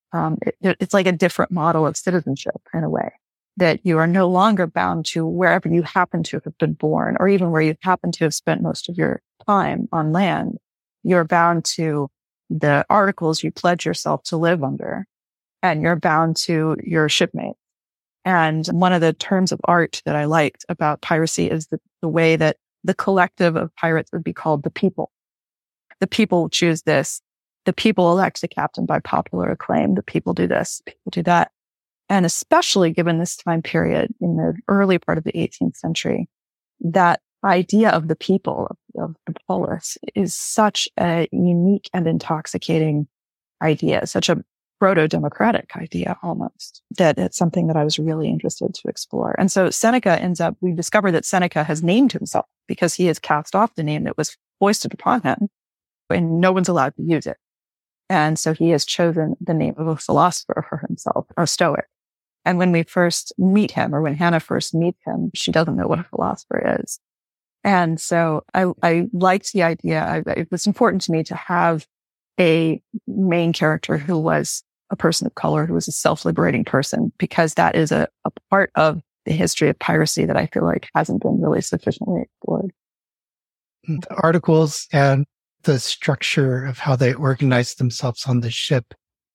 Speaker 3: it's like a different model of citizenship in a way, that you are no longer bound to wherever you happen to have been born, or even where you happen to have spent most of your time on land. You're bound to the articles you pledge yourself to live under, and you're bound to your shipmates. And one of the terms of art that I liked about piracy is the way that the collective of pirates would be called the people. The people choose this. The people elect the captain by popular acclaim. The people do this. People do that. And especially given this time period in the early part of the 18th century, that idea of the people, of the polis, is such a unique and intoxicating idea, such a proto-democratic idea almost, that it's something that I was really interested to explore. And so we discover that Seneca has named himself because he has cast off the name that was foisted upon him, and no one's allowed to use it. And so he has chosen the name of a philosopher for himself, a Stoic. And when we first meet him, or when Hannah first meets him, she doesn't know what a philosopher is. And so I liked the idea. It was important to me to have a main character who was a person of color, who was a self-liberating person, because that is a part of the history of piracy that I feel like hasn't been really sufficiently explored.
Speaker 1: The articles and the structure of how they organized themselves on the ship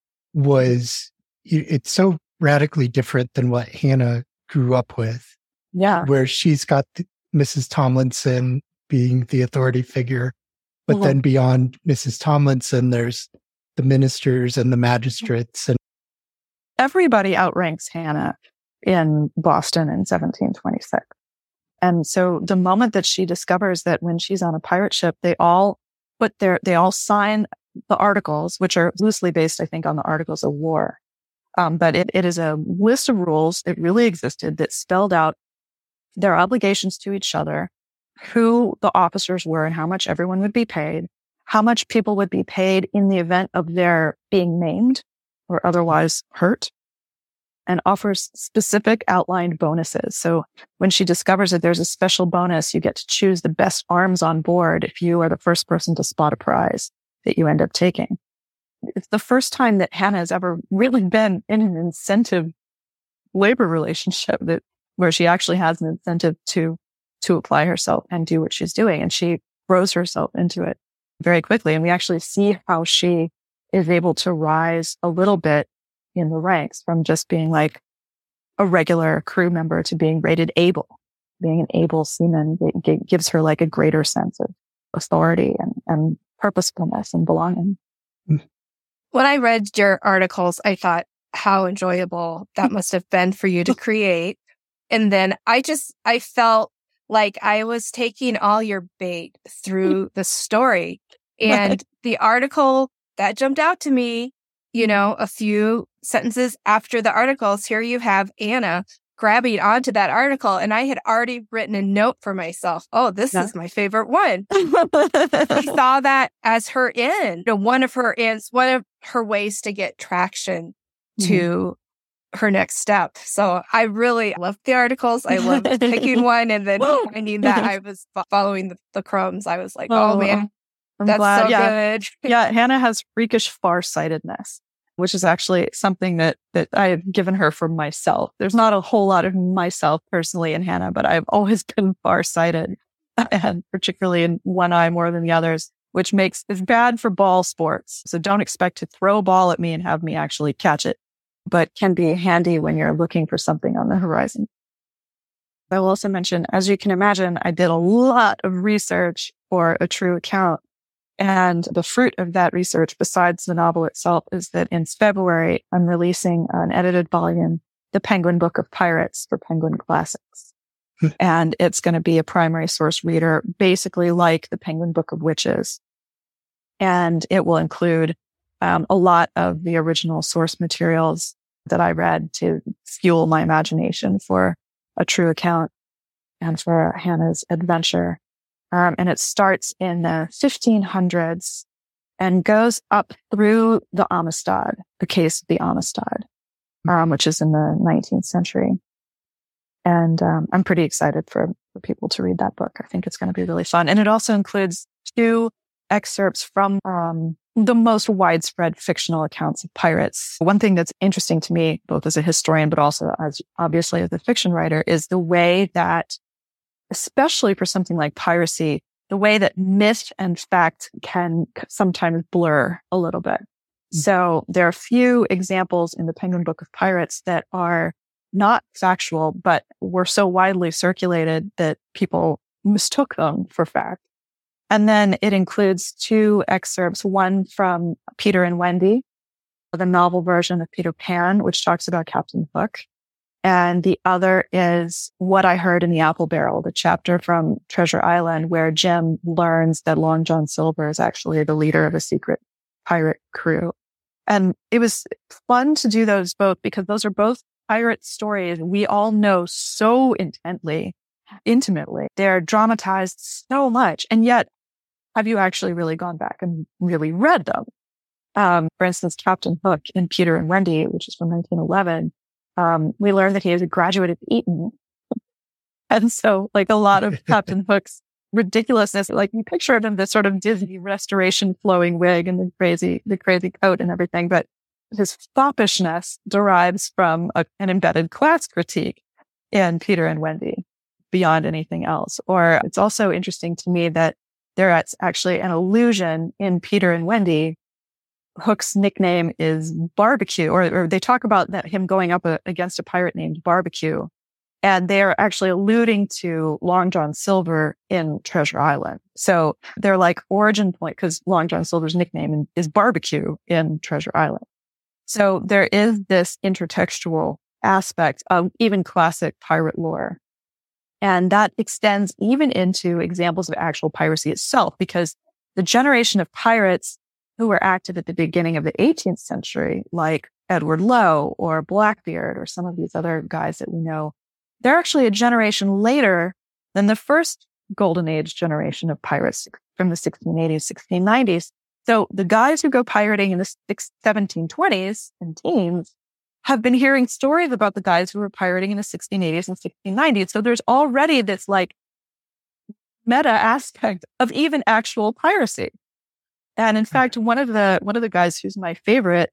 Speaker 1: it's so radically different than what Hannah grew up with.
Speaker 3: Yeah.
Speaker 1: Where she's got Mrs. Tomlinson being the authority figure, but then beyond Mrs. Tomlinson, there's the ministers and the magistrates. And
Speaker 3: everybody outranks Hannah in Boston in 1726. And so the moment that she discovers that when she's on a pirate ship, they all sign the articles, which are loosely based, I think, on the Articles of War. But it is a list of rules. It really existed that spelled out their obligations to each other, who the officers were and how much everyone would be paid, how much people would be paid in the event of their being maimed or otherwise hurt, and offers specific outlined bonuses. So when she discovers that there's a special bonus, you get to choose the best arms on board if you are the first person to spot a prize that you end up taking. It's the first time that Hannah has ever really been in an incentive labor relationship where she actually has an incentive to apply herself and do what she's doing. And she throws herself into it very quickly. And we actually see how she is able to rise a little bit in the ranks from just being like a regular crew member to being rated able. Being an able seaman gives her like a greater sense of authority and purposefulness and belonging.
Speaker 2: When I read your articles, I thought how enjoyable that must have been for you to create. And then I felt like I was taking all your bait through the story. And the article that jumped out to me, a few sentences after the articles, here you have Anna grabbing onto that article. And I had already written a note for myself. Oh, this is my favorite one. I saw that as her end, one of her ways to get traction to her next step. So I really loved the articles. I loved picking one and then finding that I was following the crumbs. I was like, oh man, that's glad. So good.
Speaker 3: Yeah, Hannah has freakish farsightedness, which is actually something that I have given her for myself. There's not a whole lot of myself personally in Hannah, but I've always been farsighted, and particularly in one eye more than the others, which is bad for ball sports. So don't expect to throw a ball at me and have me actually catch it, but can be handy when you're looking for something on the horizon. I will also mention, as you can imagine, I did a lot of research for a true account. And the fruit of that research, besides the novel itself, is that in February, I'm releasing an edited volume, The Penguin Book of Pirates, for Penguin Classics. And it's going to be a primary source reader, basically like The Penguin Book of Witches. And it will include a lot of the original source materials that I read to fuel my imagination for a true account and for Hannah's adventure. And it starts in the 1500s and goes up through the Amistad, the case of the Amistad, which is in the 19th century. And I'm pretty excited for people to read that book. I think it's going to be really fun. And it also includes 2 excerpts from the most widespread fictional accounts of pirates. One thing that's interesting to me, both as a historian, but also as obviously as a fiction writer, is the way that, especially for something like piracy, the way that myth and fact can sometimes blur a little bit. So there are a few examples in the Penguin Book of Pirates that are not factual, but were so widely circulated that people mistook them for fact. And then it includes 2 excerpts, one from Peter and Wendy, the novel version of Peter Pan, which talks about Captain Hook. And the other is What I Heard in the Apple Barrel, the chapter from Treasure Island, where Jim learns that Long John Silver is actually the leader of a secret pirate crew. And it was fun to do those both because those are both pirate stories we all know so intimately. They're dramatized so much. And yet, have you actually really gone back and really read them? For instance, Captain Hook in Peter and Wendy, which is from 1911, we learned that he was a graduate of Eton. And so like a lot of Captain Hook's ridiculousness, like you picture him in this sort of Disney restoration flowing wig and the crazy coat and everything. But his foppishness derives from an embedded class critique in Peter and Wendy beyond anything else. Or it's also interesting to me that there's actually an allusion in Peter and Wendy. Hook's nickname is Barbecue, or they talk about him going up against a pirate named Barbecue. And they're actually alluding to Long John Silver in Treasure Island. So they're like origin point, because Long John Silver's nickname is Barbecue in Treasure Island. So there is this intertextual aspect of even classic pirate lore. And that extends even into examples of actual piracy itself, because the generation of pirates who were active at the beginning of the 18th century, like Edward Lowe or Blackbeard or some of these other guys that we know, they're actually a generation later than the first golden age generation of pirates from the 1680s, 1690s. So the guys who go pirating in the 1720s and teens have been hearing stories about the guys who were pirating in the 1680s and 1690s. So there's already this like meta aspect of even actual piracy. And in fact, one of the guys who's my favorite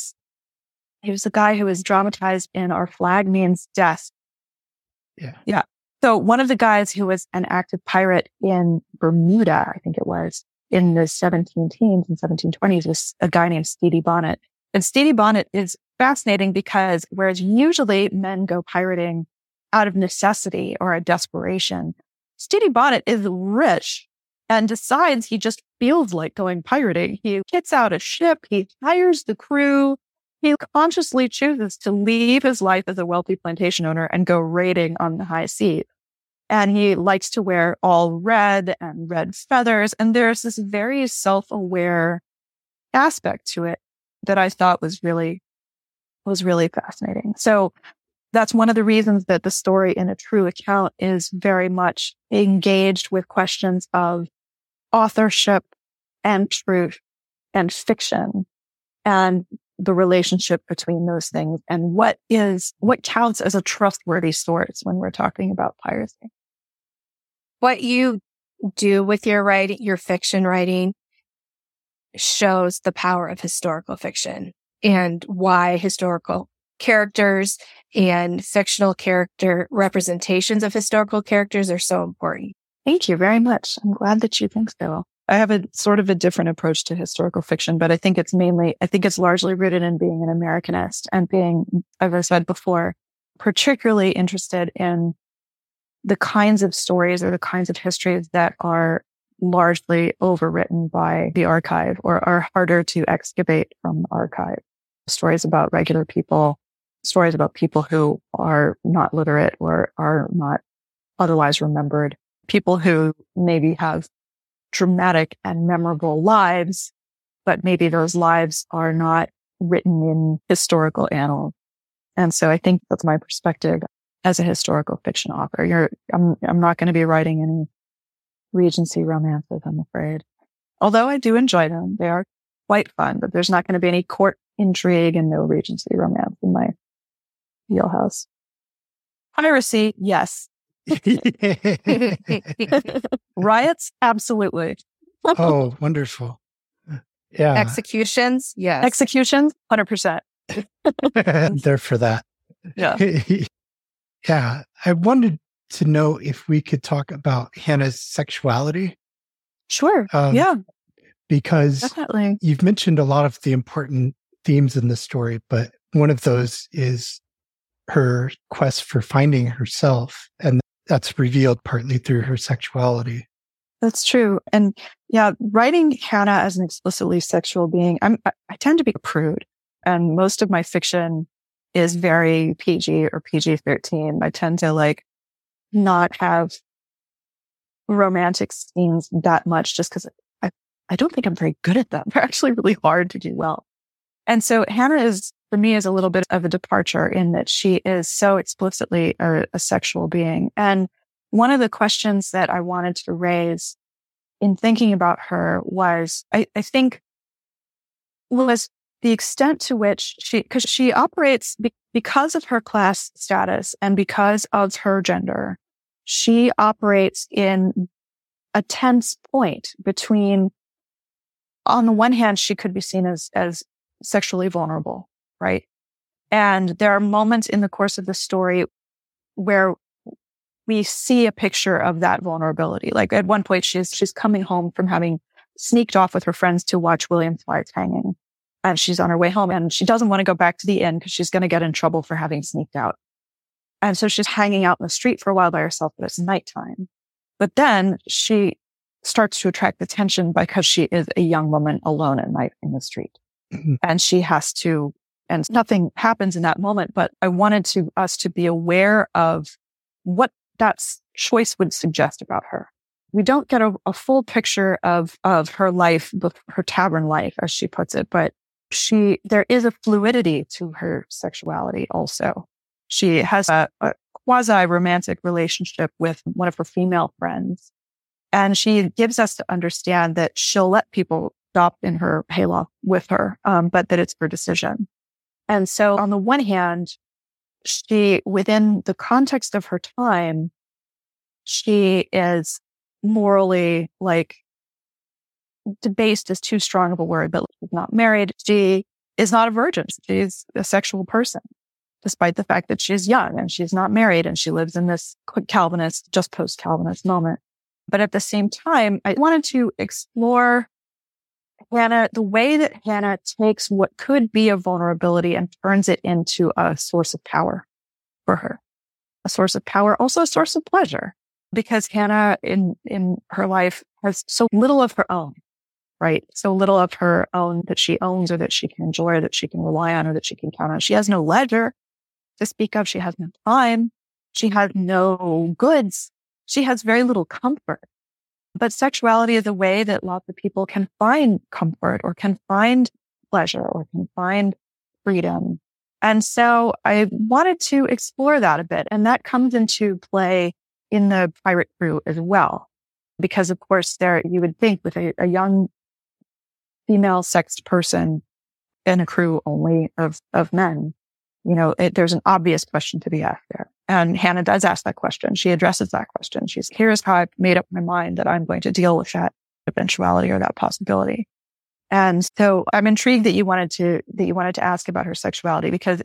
Speaker 3: he was the guy who was dramatized in Our Flag Means Death. Yeah. So one of the guys who was an active pirate in Bermuda, I think it was, in the 1710s and 1720s was a guy named Stede Bonnet. And Stede Bonnet is fascinating because whereas usually men go pirating out of necessity or a desperation, Stede Bonnet is rich and decides he just feels like going pirating. He kits out a ship, he hires the crew, he consciously chooses to leave his life as a wealthy plantation owner and go raiding on the high seas. And he likes to wear all red and red feathers. And there's this very self-aware aspect to it that I thought was really fascinating. So that's one of the reasons that the story in A True Account is very much engaged with questions of authorship and truth and fiction and the relationship between those things and what counts as a trustworthy source when we're talking about piracy.
Speaker 2: What you do with your writing, your fiction writing, shows the power of historical fiction and why historical characters and fictional character representations of historical characters are so important.
Speaker 3: Thank you very much. I'm glad that you think so. I have a sort of a different approach to historical fiction, but I think it's largely rooted in being an Americanist and being, as I said before, particularly interested in the kinds of stories or the kinds of histories that are largely overwritten by the archive or are harder to excavate from the archive. Stories about regular people, stories about people who are not literate or are not otherwise remembered, people who maybe have dramatic and memorable lives, but maybe those lives are not written in historical annals. And so I think that's my perspective as a historical fiction author. I'm not going to be writing any Regency romances, I'm afraid. Although I do enjoy them. They are quite fun, but there's not going to be any court intrigue and no Regency romance in my wheelhouse. Piracy, yes. Riots, absolutely.
Speaker 1: Oh, wonderful. Yeah.
Speaker 2: Executions, yes.
Speaker 3: Executions, 100%.
Speaker 1: There for that.
Speaker 3: Yeah.
Speaker 1: Yeah. I wanted to know if we could talk about Hannah's sexuality.
Speaker 3: Sure. Yeah.
Speaker 1: Because
Speaker 3: definitely.
Speaker 1: You've mentioned a lot of the important themes in the story, but one of those is her quest for finding herself. And that's revealed partly through her sexuality.
Speaker 3: That's true. And yeah, writing Hannah as an explicitly sexual being, I tend to be a prude. And most of my fiction is very PG or PG-13. I tend to not have romantic scenes that much just because I don't think I'm very good at them. They're actually really hard to do well. And so Hannah for me, is a little bit of a departure in that she is so explicitly a sexual being. And one of the questions that I wanted to raise in thinking about her was, I think, was the extent to which because she operates because of her class status and because of her gender, she operates in a tense point between, on the one hand, she could be seen as sexually vulnerable, right? And there are moments in the course of the story where we see a picture of that vulnerability. Like at one point, she's coming home from having sneaked off with her friends to watch William Twice hanging. And she's on her way home and she doesn't want to go back to the inn because she's going to get in trouble for having sneaked out. And so she's hanging out in the street for a while by herself, but it's nighttime. But then she starts to attract attention because she is a young woman alone at night in the street. Mm-hmm. And she has to, and nothing happens in that moment, but I wanted us to be aware of what that choice would suggest about her. We don't get a full picture of her life, her tavern life, as she puts it, but there is a fluidity to her sexuality also. She has a quasi-romantic relationship with one of her female friends. And she gives us to understand that she'll let people stop in her hayloft with her, but that it's her decision. And so on the one hand, she, within the context of her time, she is morally, like, debased is too strong of a word, but she's not married. She is not a virgin. She's a sexual person, despite the fact that she's young and she's not married and she lives in this Calvinist, just post-Calvinist moment. But at the same time, I wanted to explore Hannah, the way that Hannah takes what could be a vulnerability and turns it into a source of power for her. A source of power, also a source of pleasure, because Hannah in her life has so little of her own, right? So little of her own that she owns or that she can enjoy or that she can rely on or that she can count on. She has no leisure to speak of. She has no time. She has no goods. She has very little comfort. But sexuality is a way that lots of people can find comfort or can find pleasure or can find freedom. And so I wanted to explore that a bit. And that comes into play in the pirate crew as well. Because of course you would think with a young female sexed person in a crew only of men, there's an obvious question to be asked there. And Hannah does ask that question. She addresses that question. Here's how I've made up my mind that I'm going to deal with that eventuality or that possibility. And so I'm intrigued that you wanted to ask about her sexuality, because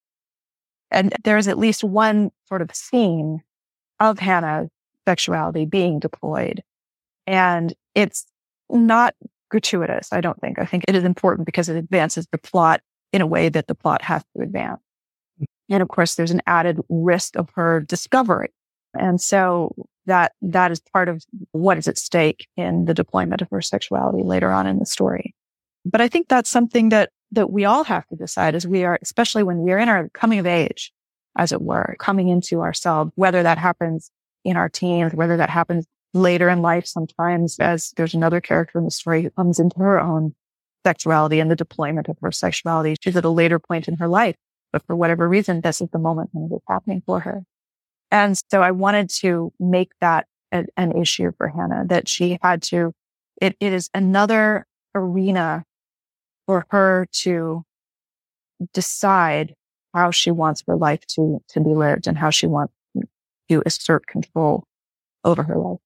Speaker 3: there is at least one sort of scene of Hannah's sexuality being deployed. And it's not gratuitous, I don't think. I think it is important because it advances the plot in a way that the plot has to advance. And of course, there's an added risk of her discovery. And so that is part of what is at stake in the deployment of her sexuality later on in the story. But I think that's something that we all have to decide as we are, especially when we are in our coming of age, as it were, coming into ourselves, whether that happens in our teens, whether that happens later in life sometimes, as there's another character in the story who comes into her own sexuality and the deployment of her sexuality. She's at a later point in her life, but for whatever reason, this is the moment when it is happening for her. And so I wanted to make that an issue for Hannah, that she had to, it is another arena for her to decide how she wants her life to be lived and how she wants to assert control over her life.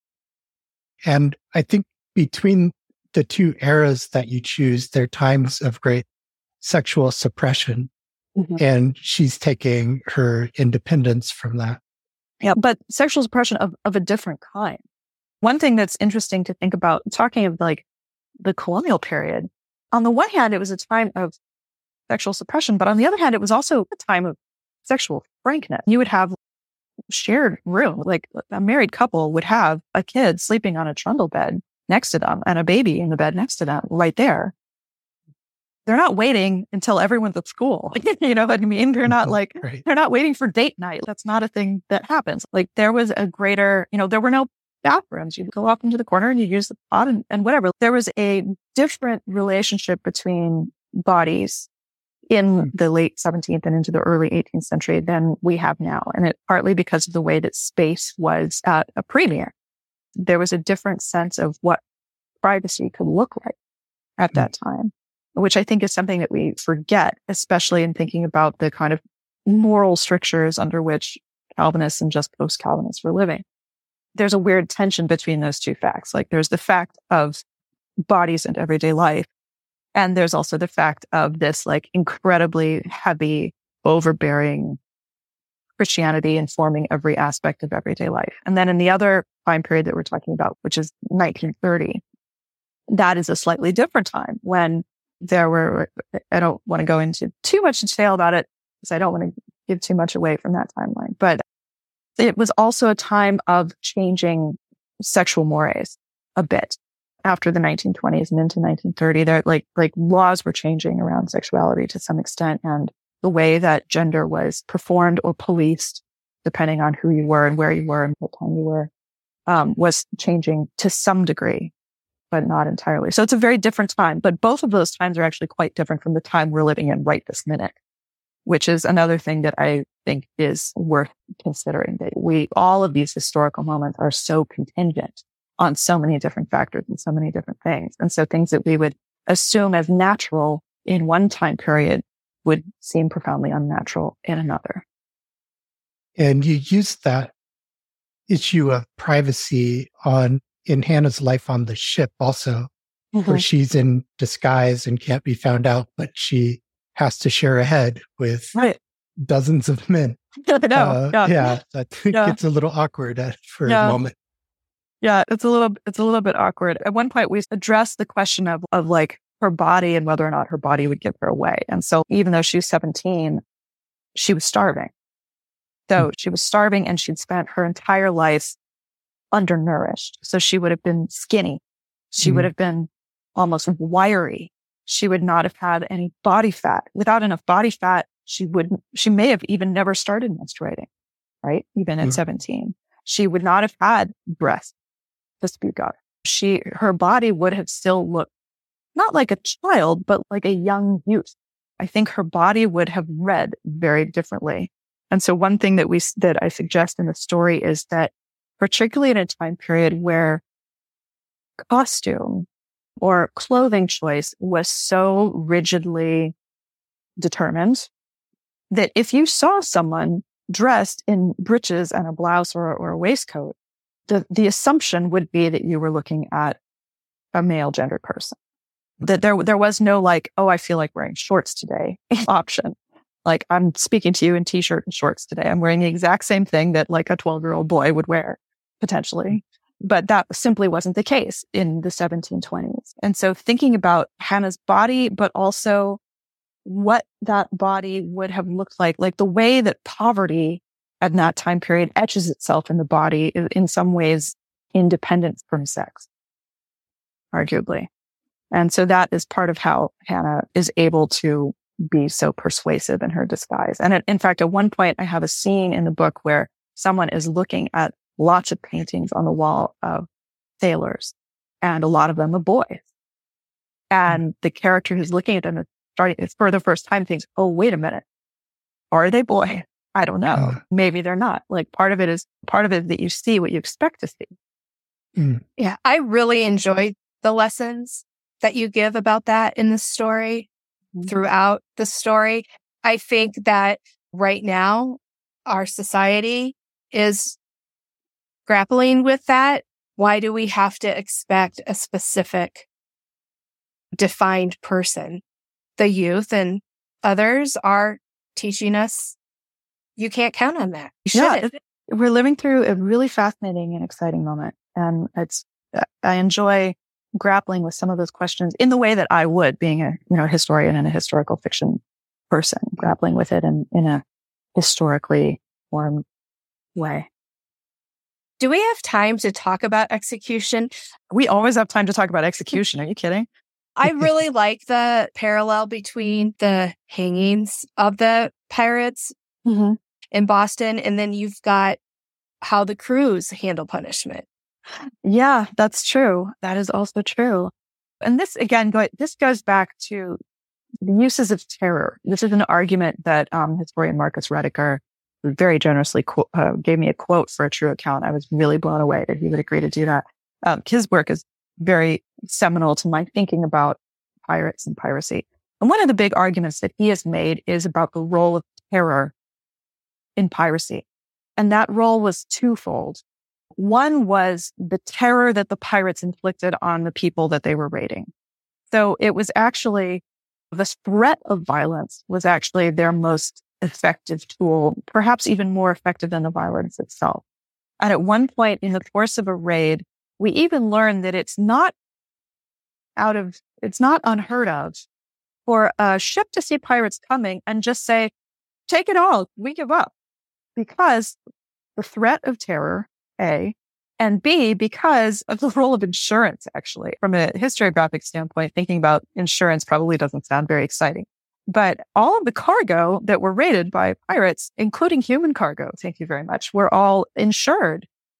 Speaker 1: And I think between the two eras that you choose, there are times of great sexual suppression. Mm-hmm. And she's taking her independence from that.
Speaker 3: Yeah, but sexual suppression of a different kind. One thing that's interesting to think about, talking of like the colonial period, on the one hand, it was a time of sexual suppression, but on the other hand, it was also a time of sexual frankness. You would have shared room, like a married couple would have a kid sleeping on a trundle bed next to them and a baby in the bed next to them right there. They're not waiting until everyone's at school. You know what I mean? They're not like, right. They're not waiting for date night. That's not a thing that happens. Like there was a greater, there were no bathrooms. You'd go off into the corner and you use the pot and whatever. There was a different relationship between bodies in the late 17th and into the early 18th century than we have now. And it partly because of the way that space was at a premiere. There was a different sense of what privacy could look like at that time, which I think is something that we forget, especially in thinking about the kind of moral strictures under which Calvinists and just post-Calvinists were living. There's a weird tension between those two facts. Like there's the fact of bodies and everyday life. And there's also the fact of this like incredibly heavy, overbearing Christianity informing every aspect of everyday life. And then in the other time period that we're talking about, which is 1930, that is a slightly different time when there were, I don't want to go into too much detail about it because I don't want to give too much away from that timeline, but it was also a time of changing sexual mores a bit. After the 1920s and into 1930, there like laws were changing around sexuality to some extent, and the way that gender was performed or policed, depending on who you were and where you were and what time you were, was changing to some degree. but not entirely. So it's a very different time, but both of those times are actually quite different from the time we're living in right this minute, which is another thing that I think is worth considering, that all of these historical moments are so contingent on so many different factors and so many different things. And so things that we would assume as natural in one time period would seem profoundly unnatural in another.
Speaker 1: And you use that issue of privacy in Hannah's life on the ship also, where she's in disguise and can't be found out, but she has to share a head with dozens of men. That gets a little awkward for a moment.
Speaker 3: Yeah, it's a little bit awkward. At one point, we addressed the question of like her body and whether or not her body would give her away. And so even though she was 17, she was starving. So she was starving, and she'd spent her entire life undernourished. So she would have been skinny. She would have been almost wiry. She would not have had any body fat. Without enough body fat, she may have even never started menstruating, right? Even at 17. She would not have had breasts to speak of. Her body would have still looked not like a child, but like a young youth. I think her body would have read very differently. And so one thing that I suggest in the story is that, particularly in a time period where costume or clothing choice was so rigidly determined, that if you saw someone dressed in breeches and a blouse or a waistcoat, the assumption would be that you were looking at a male gendered person. That there was no like, oh, I feel like wearing shorts today option. Like, I'm speaking to you in t-shirt and shorts today. I'm wearing the exact same thing that like a 12-year-old boy would wear, potentially. But that simply wasn't the case in the 1720s. And so thinking about Hannah's body, but also what that body would have looked like the way that poverty at that time period etches itself in the body is in some ways independent from sex, arguably. And so that is part of how Hannah is able to be so persuasive in her disguise. And in fact, at one point, I have a scene in the book where someone is looking at lots of paintings on the wall of sailors, and a lot of them are boys. And the character who's looking at them for the first time thinks, oh, wait a minute. Are they boys? I don't know. Maybe they're not. Like part of it is that you see what you expect to see.
Speaker 2: Yeah. I really enjoyed the lessons that you give about that in the story. Throughout the story. I think that right now our society is grappling with that. Why do we have to expect a specific defined person? The youth and others are teaching us you can't count on that. You shouldn't.
Speaker 3: We're living through a really fascinating and exciting moment. And I enjoy grappling with some of those questions in the way that I would, being a historian and a historical fiction person, grappling with it in a historically formed way.
Speaker 2: Do we have time to talk about execution?
Speaker 3: We always have time to talk about execution. Are you kidding?
Speaker 2: I really like the parallel between the hangings of the pirates in Boston, and then you've got how the crews handle punishment.
Speaker 3: Yeah, that's true. That is also true. And this, again, this goes back to the uses of terror. This is an argument that historian Marcus Rediker very generously gave me a quote for a true account. I was really blown away that he would agree to do that. His work is very seminal to my thinking about pirates and piracy. And one of the big arguments that he has made is about the role of terror in piracy. And that role was twofold. One was the terror that the pirates inflicted on the people that they were raiding. So it was actually, the threat of violence was actually their most effective tool, perhaps even more effective than the violence itself. And at one point in the course of a raid, we even learned that it's not unheard of for a ship to see pirates coming and just say, take it all, we give up. Because the threat of terror, A, and B, because of the role of insurance, actually. From a historiographic standpoint, thinking about insurance probably doesn't sound very exciting. But all of the cargo that were raided by pirates, including human cargo, thank you very much, were all insured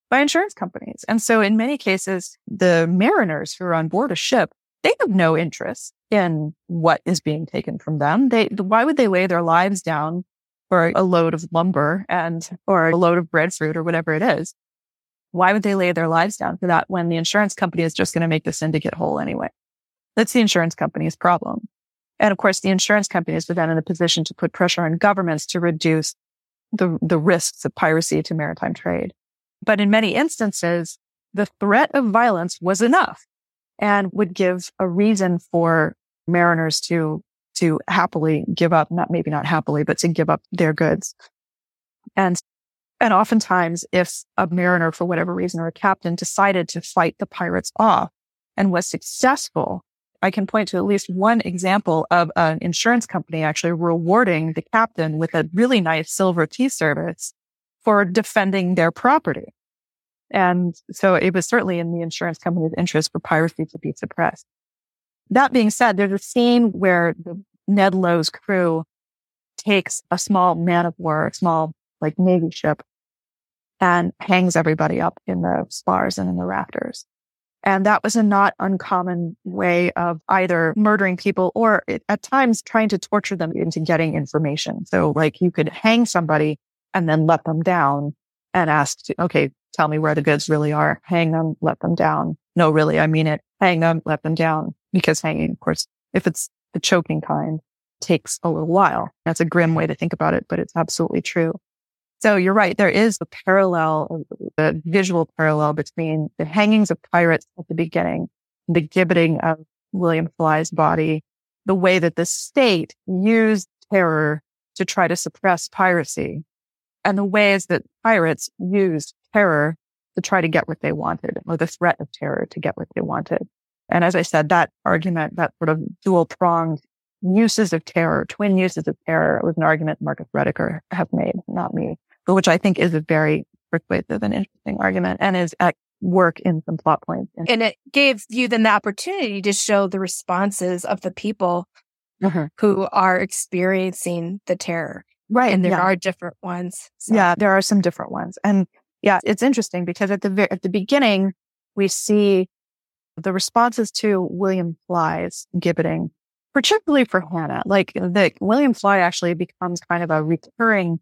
Speaker 3: by insurance companies. And so in many cases, the mariners who are on board a ship, they have no interest in what is being taken from them. Why would they lay their lives down for a load of lumber or a load of breadfruit or whatever it is? Why would they lay their lives down for that when the insurance company is just going to make the syndicate whole anyway? That's the insurance company's problem. And of course, the insurance companies were then in a position to put pressure on governments to reduce the risks of piracy to maritime trade. But in many instances, the threat of violence was enough and would give a reason for mariners to happily give up, maybe not happily, but to give up their goods. And oftentimes, if a mariner, for whatever reason, or a captain decided to fight the pirates off and was successful, I can point to at least one example of an insurance company actually rewarding the captain with a really nice silver tea service for defending their property. And so it was certainly in the insurance company's interest for piracy to be suppressed. That being said, there's a scene where Ned Lowe's crew takes a small man of war, a small like Navy ship, and hangs everybody up in the spars and in the rafters. And that was a not uncommon way of either murdering people or at times trying to torture them into getting information. So like you could hang somebody and then let them down and ask, okay, tell me where the goods really are. Hang them, let them down. No, really, I mean it. Hang them, let them down. Because hanging, of course, if it's the choking kind, takes a little while. That's a grim way to think about it, but it's absolutely true. So you're right. There is the visual parallel between the hangings of pirates at the beginning, the gibbeting of William Fly's body, the way that the state used terror to try to suppress piracy, and the ways that pirates used terror to try to get what they wanted, or the threat of terror to get what they wanted. And as I said, that argument, that sort of dual-pronged uses of terror, twin uses of terror, was an argument Marcus Rediker have made, not me, but which I think is a very persuasive and interesting argument and is at work in some plot points.
Speaker 2: And it gave you then the opportunity to show the responses of the people who are experiencing the terror.
Speaker 3: Right.
Speaker 2: And there are different ones.
Speaker 3: So. Yeah, there are some different ones. And yeah, it's interesting because at the beginning, we see the responses to William Fly's gibbeting, particularly for Hannah. Like William Fly actually becomes kind of a recurring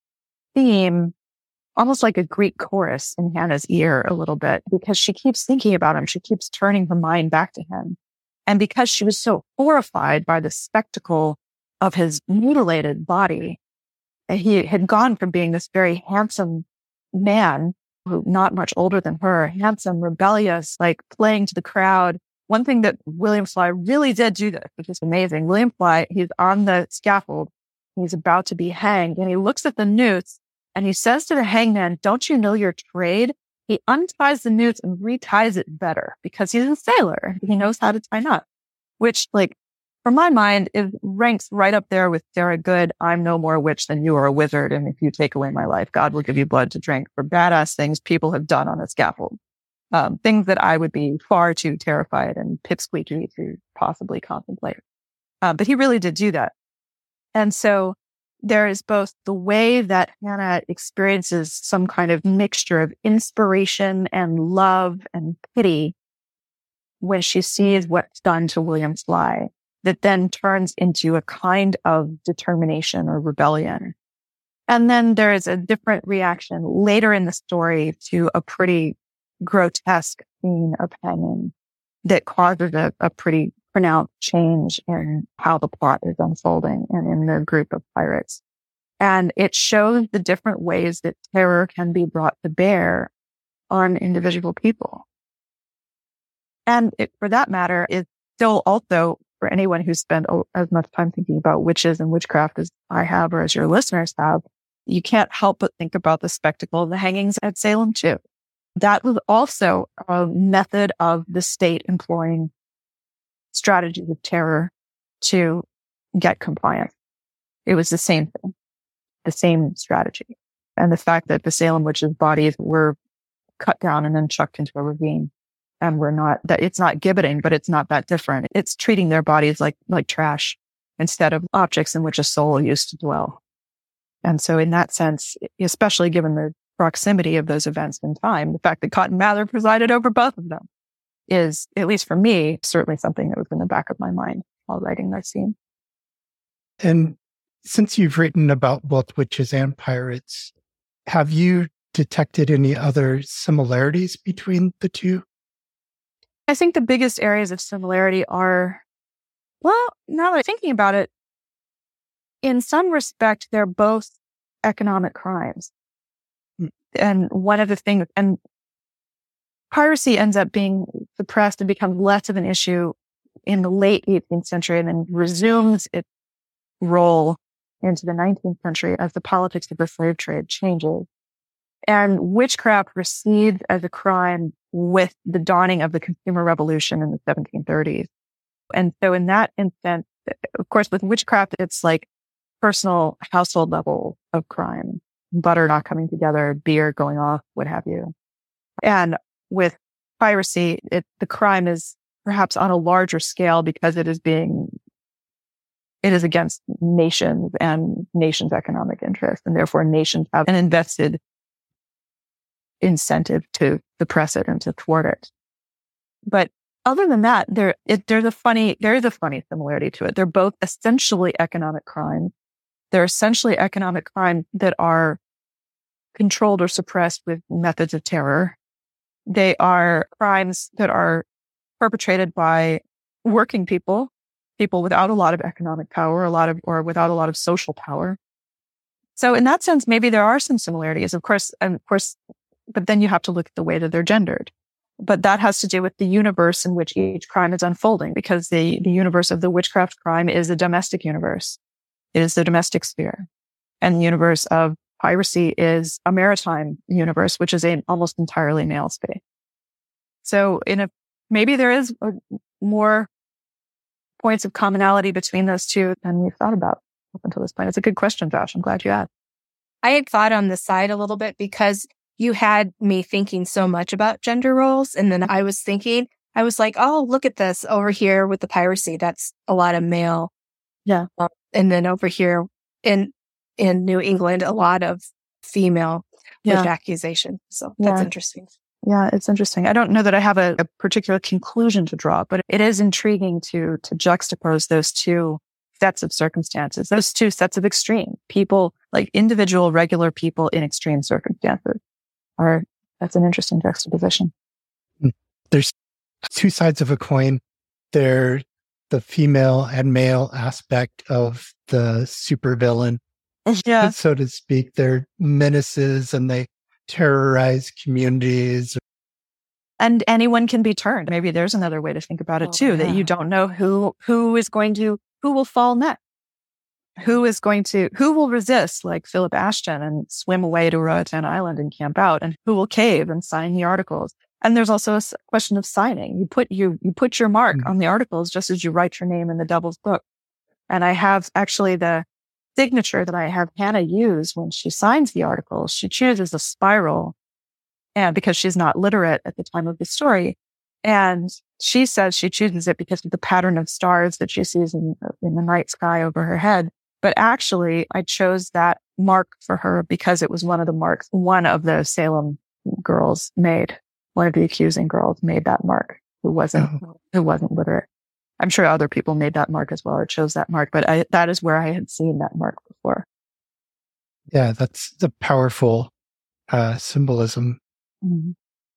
Speaker 3: theme, almost like a Greek chorus in Hannah's ear a little bit, because she keeps thinking about him. She keeps turning her mind back to him. And because she was so horrified by the spectacle of his mutilated body, he had gone from being this very handsome man, who not much older than her, handsome, rebellious, like playing to the crowd. One thing that William Fly really did do this, which is amazing. William Fly, he's on the scaffold. He's about to be hanged, and he looks at the noose and he says to the hangman, "Don't you know your trade?" He unties the noose and reties it better because he's a sailor. He knows how to tie knots, which, like, for my mind, it ranks right up there with Sarah Good. I'm no more a witch than you are a wizard. And if you take away my life, God will give you blood to drink, for badass things people have done on a scaffold. Things that I would be far too terrified and pipsqueaky to possibly contemplate. But he really did do that. And so there is both the way that Hannah experiences some kind of mixture of inspiration and love and pity when she sees what's done to William Fly, that then turns into a kind of determination or rebellion. And then there is a different reaction later in the story to a pretty grotesque scene of hanging that causes a pretty pronounced change in how the plot is unfolding and in the group of pirates. And it shows the different ways that terror can be brought to bear on individual people. And for that matter, it's still also, for anyone who's spent as much time thinking about witches and witchcraft as I have or as your listeners have, you can't help but think about the spectacle of the hangings at Salem too. That was also a method of the state employing strategies of terror to get compliance. It was the same thing, the same strategy. And the fact that the Salem witches' bodies were cut down and then chucked into a ravine, and it's not gibbeting, but it's not that different. It's treating their bodies like trash instead of objects in which a soul used to dwell. And so in that sense, especially given proximity of those events in time, the fact that Cotton Mather presided over both of them is, at least for me, certainly something that was in the back of my mind while writing that scene.
Speaker 1: And since you've written about both witches and pirates, have you detected any other similarities between the two?
Speaker 3: I think the biggest areas of similarity are, well, now that I'm thinking about it, in some respect, they're both economic crimes. And one of the things, and piracy ends up being suppressed and becomes less of an issue in the late 18th century and then resumes its role into the 19th century as the politics of the slave trade changes. And witchcraft recedes as a crime with the dawning of the consumer revolution in the 1730s. And so in that instance, of course, with witchcraft, it's like personal household level of crime, butter not coming together, beer going off, what have you. And with piracy, the crime is perhaps on a larger scale because it is against nations and nations' economic interests, and therefore nations have an invested incentive to suppress it and to thwart it. But other than that, there is a funny similarity to it. They're both essentially economic crimes. They're essentially economic crimes that are controlled or suppressed with methods of terror. They are crimes that are perpetrated by working people without a lot of economic power, or without a lot of social power. So in that sense, maybe there are some similarities, of course, but then you have to look at the way that they're gendered. But that has to do with the universe in which each crime is unfolding, because the universe of the witchcraft crime is a domestic universe. It is the domestic sphere. And the universe of piracy is a maritime universe, which is an almost entirely male space. So maybe there is more points of commonality between those two than we've thought about up until this point. It's a good question, Josh. I'm glad you asked.
Speaker 2: I had thought on the side a little bit because you had me thinking so much about gender roles. And then I was like, oh, look at this over here with the piracy. That's a lot of male.
Speaker 3: Yeah.
Speaker 2: And then over here in New England, a lot of female with accusation. So that's interesting.
Speaker 3: Yeah, it's interesting. I don't know that I have a particular conclusion to draw, but it is intriguing to juxtapose those two sets of circumstances, those two sets of extreme people, like individual, regular people in extreme circumstances. That's an interesting juxtaposition.
Speaker 1: There's two sides of a coin. They're the female and male aspect of the supervillain, so to speak. They're menaces and they terrorize communities.
Speaker 3: And anyone can be turned. Maybe there's another way to think about it too, that you don't know who will fall next. Who will resist, like Philip Ashton, and swim away to Roatan Island and camp out, and who will cave and sign the articles. And there's also a question of signing. You put your mark on the articles just as you write your name in the Devil's Book. And I have actually the signature that I have Hannah use when she signs the articles. She chooses a spiral, and because she's not literate at the time of the story. And she says she chooses it because of the pattern of stars that she sees in the night sky over her head. But actually, I chose that mark for her because it was one of the marks one of the Salem girls made. One of the accusing girls made that mark who wasn't literate. I'm sure other people made that mark as well or chose that mark, but that is where I had seen that mark before.
Speaker 1: Yeah, that's the powerful symbolism. Mm-hmm.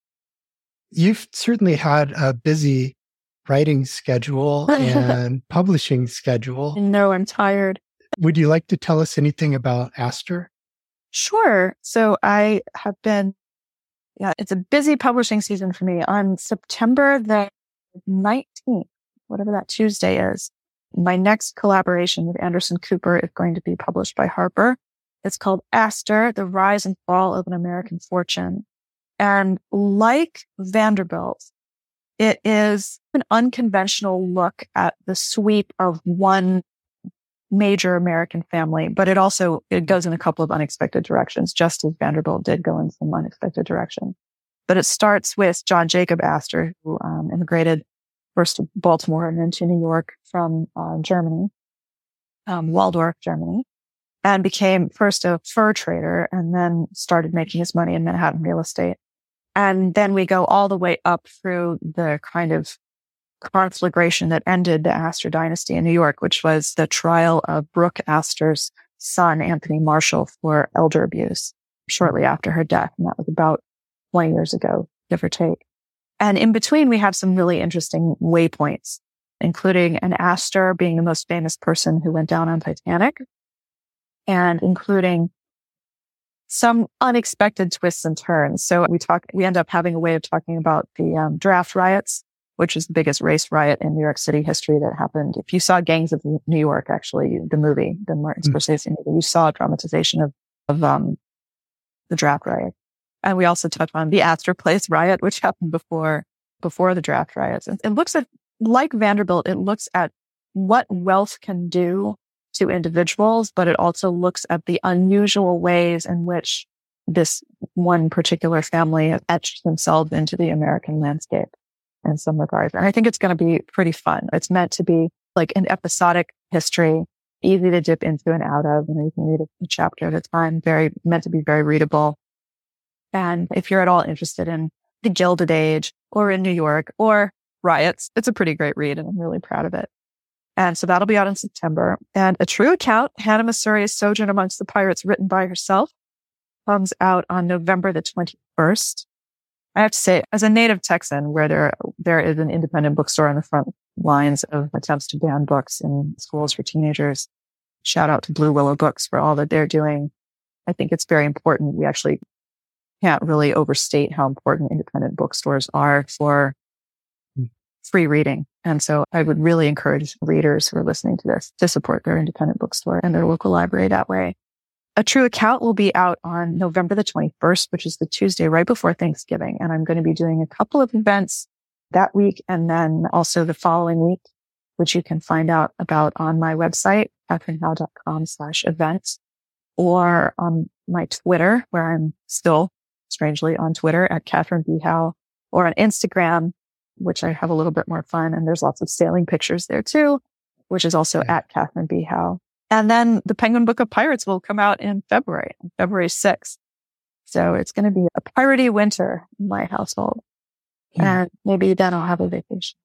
Speaker 1: You've certainly had a busy writing schedule and publishing schedule.
Speaker 3: No, I'm tired.
Speaker 1: Would you like to tell us anything about Aster?
Speaker 3: Sure. So I have been, it's a busy publishing season for me. On September the 19th, whatever that Tuesday is, my next collaboration with Anderson Cooper is going to be published by Harper. It's called Aster, The Rise and Fall of an American Fortune. And like Vanderbilt, it is an unconventional look at the sweep of one major American family, but it goes in a couple of unexpected directions, just as Vanderbilt did go in some unexpected directions. But it starts with John Jacob Astor, who immigrated first to Baltimore and then to New York from Germany, Waldorf, Germany. and became first a fur trader and then started making his money in Manhattan real estate. And then we go all the way up through the kind of conflagration that ended the Astor dynasty in New York, which was the trial of Brooke Astor's son, Anthony Marshall, for elder abuse shortly after her death. And that was about 20 years ago, give or take. And in between, we have some really interesting waypoints, including an Astor being the most famous person who went down on Titanic, and including some unexpected twists and turns. So we end up having a way of talking about the draft riots, which is the biggest race riot in New York City history that happened. If you saw Gangs of New York, actually, the movie, the Martin Scorsese movie, you saw a dramatization of the draft riot. And we also touch on the Astor Place riot, which happened before the draft riots. And it looks at, like Vanderbilt, it looks at what wealth can do to individuals, but it also looks at the unusual ways in which this one particular family has etched themselves into the American landscape in some regards. And I think it's going to be pretty fun. It's meant to be like an episodic history, easy to dip into and out of. You can read a chapter at a time, meant to be very readable. And if you're at all interested in the Gilded Age or in New York or riots, it's a pretty great read, and I'm really proud of it. And so that'll be out in September. And a true account, Hannah Masuria's Sojourn Amongst the Pirates, written by herself, comes out on November the 21st. I have to say, as a native Texan, where there is an independent bookstore on the front lines of attempts to ban books in schools for teenagers, shout out to Blue Willow Books for all that they're doing. I think it's very important. We actually can't really overstate how important independent bookstores are for free reading. And so I would really encourage readers who are listening to this to support their independent bookstore and their local library that way. A True Account will be out on November the 21st, which is the Tuesday right before Thanksgiving. And I'm going to be doing a couple of events that week and then also the following week, which you can find out about on my website, katherinehowe.com/events, or on my Twitter, where I'm still strangely on Twitter at Catherine B. Howe, or on Instagram, which I have a little bit more fun. And there's lots of sailing pictures there too, which is also at Catherine B. Howe. And then the Penguin Book of Pirates will come out in February 6th. So it's going to be a piratey winter in my household. And maybe then I'll have a vacation.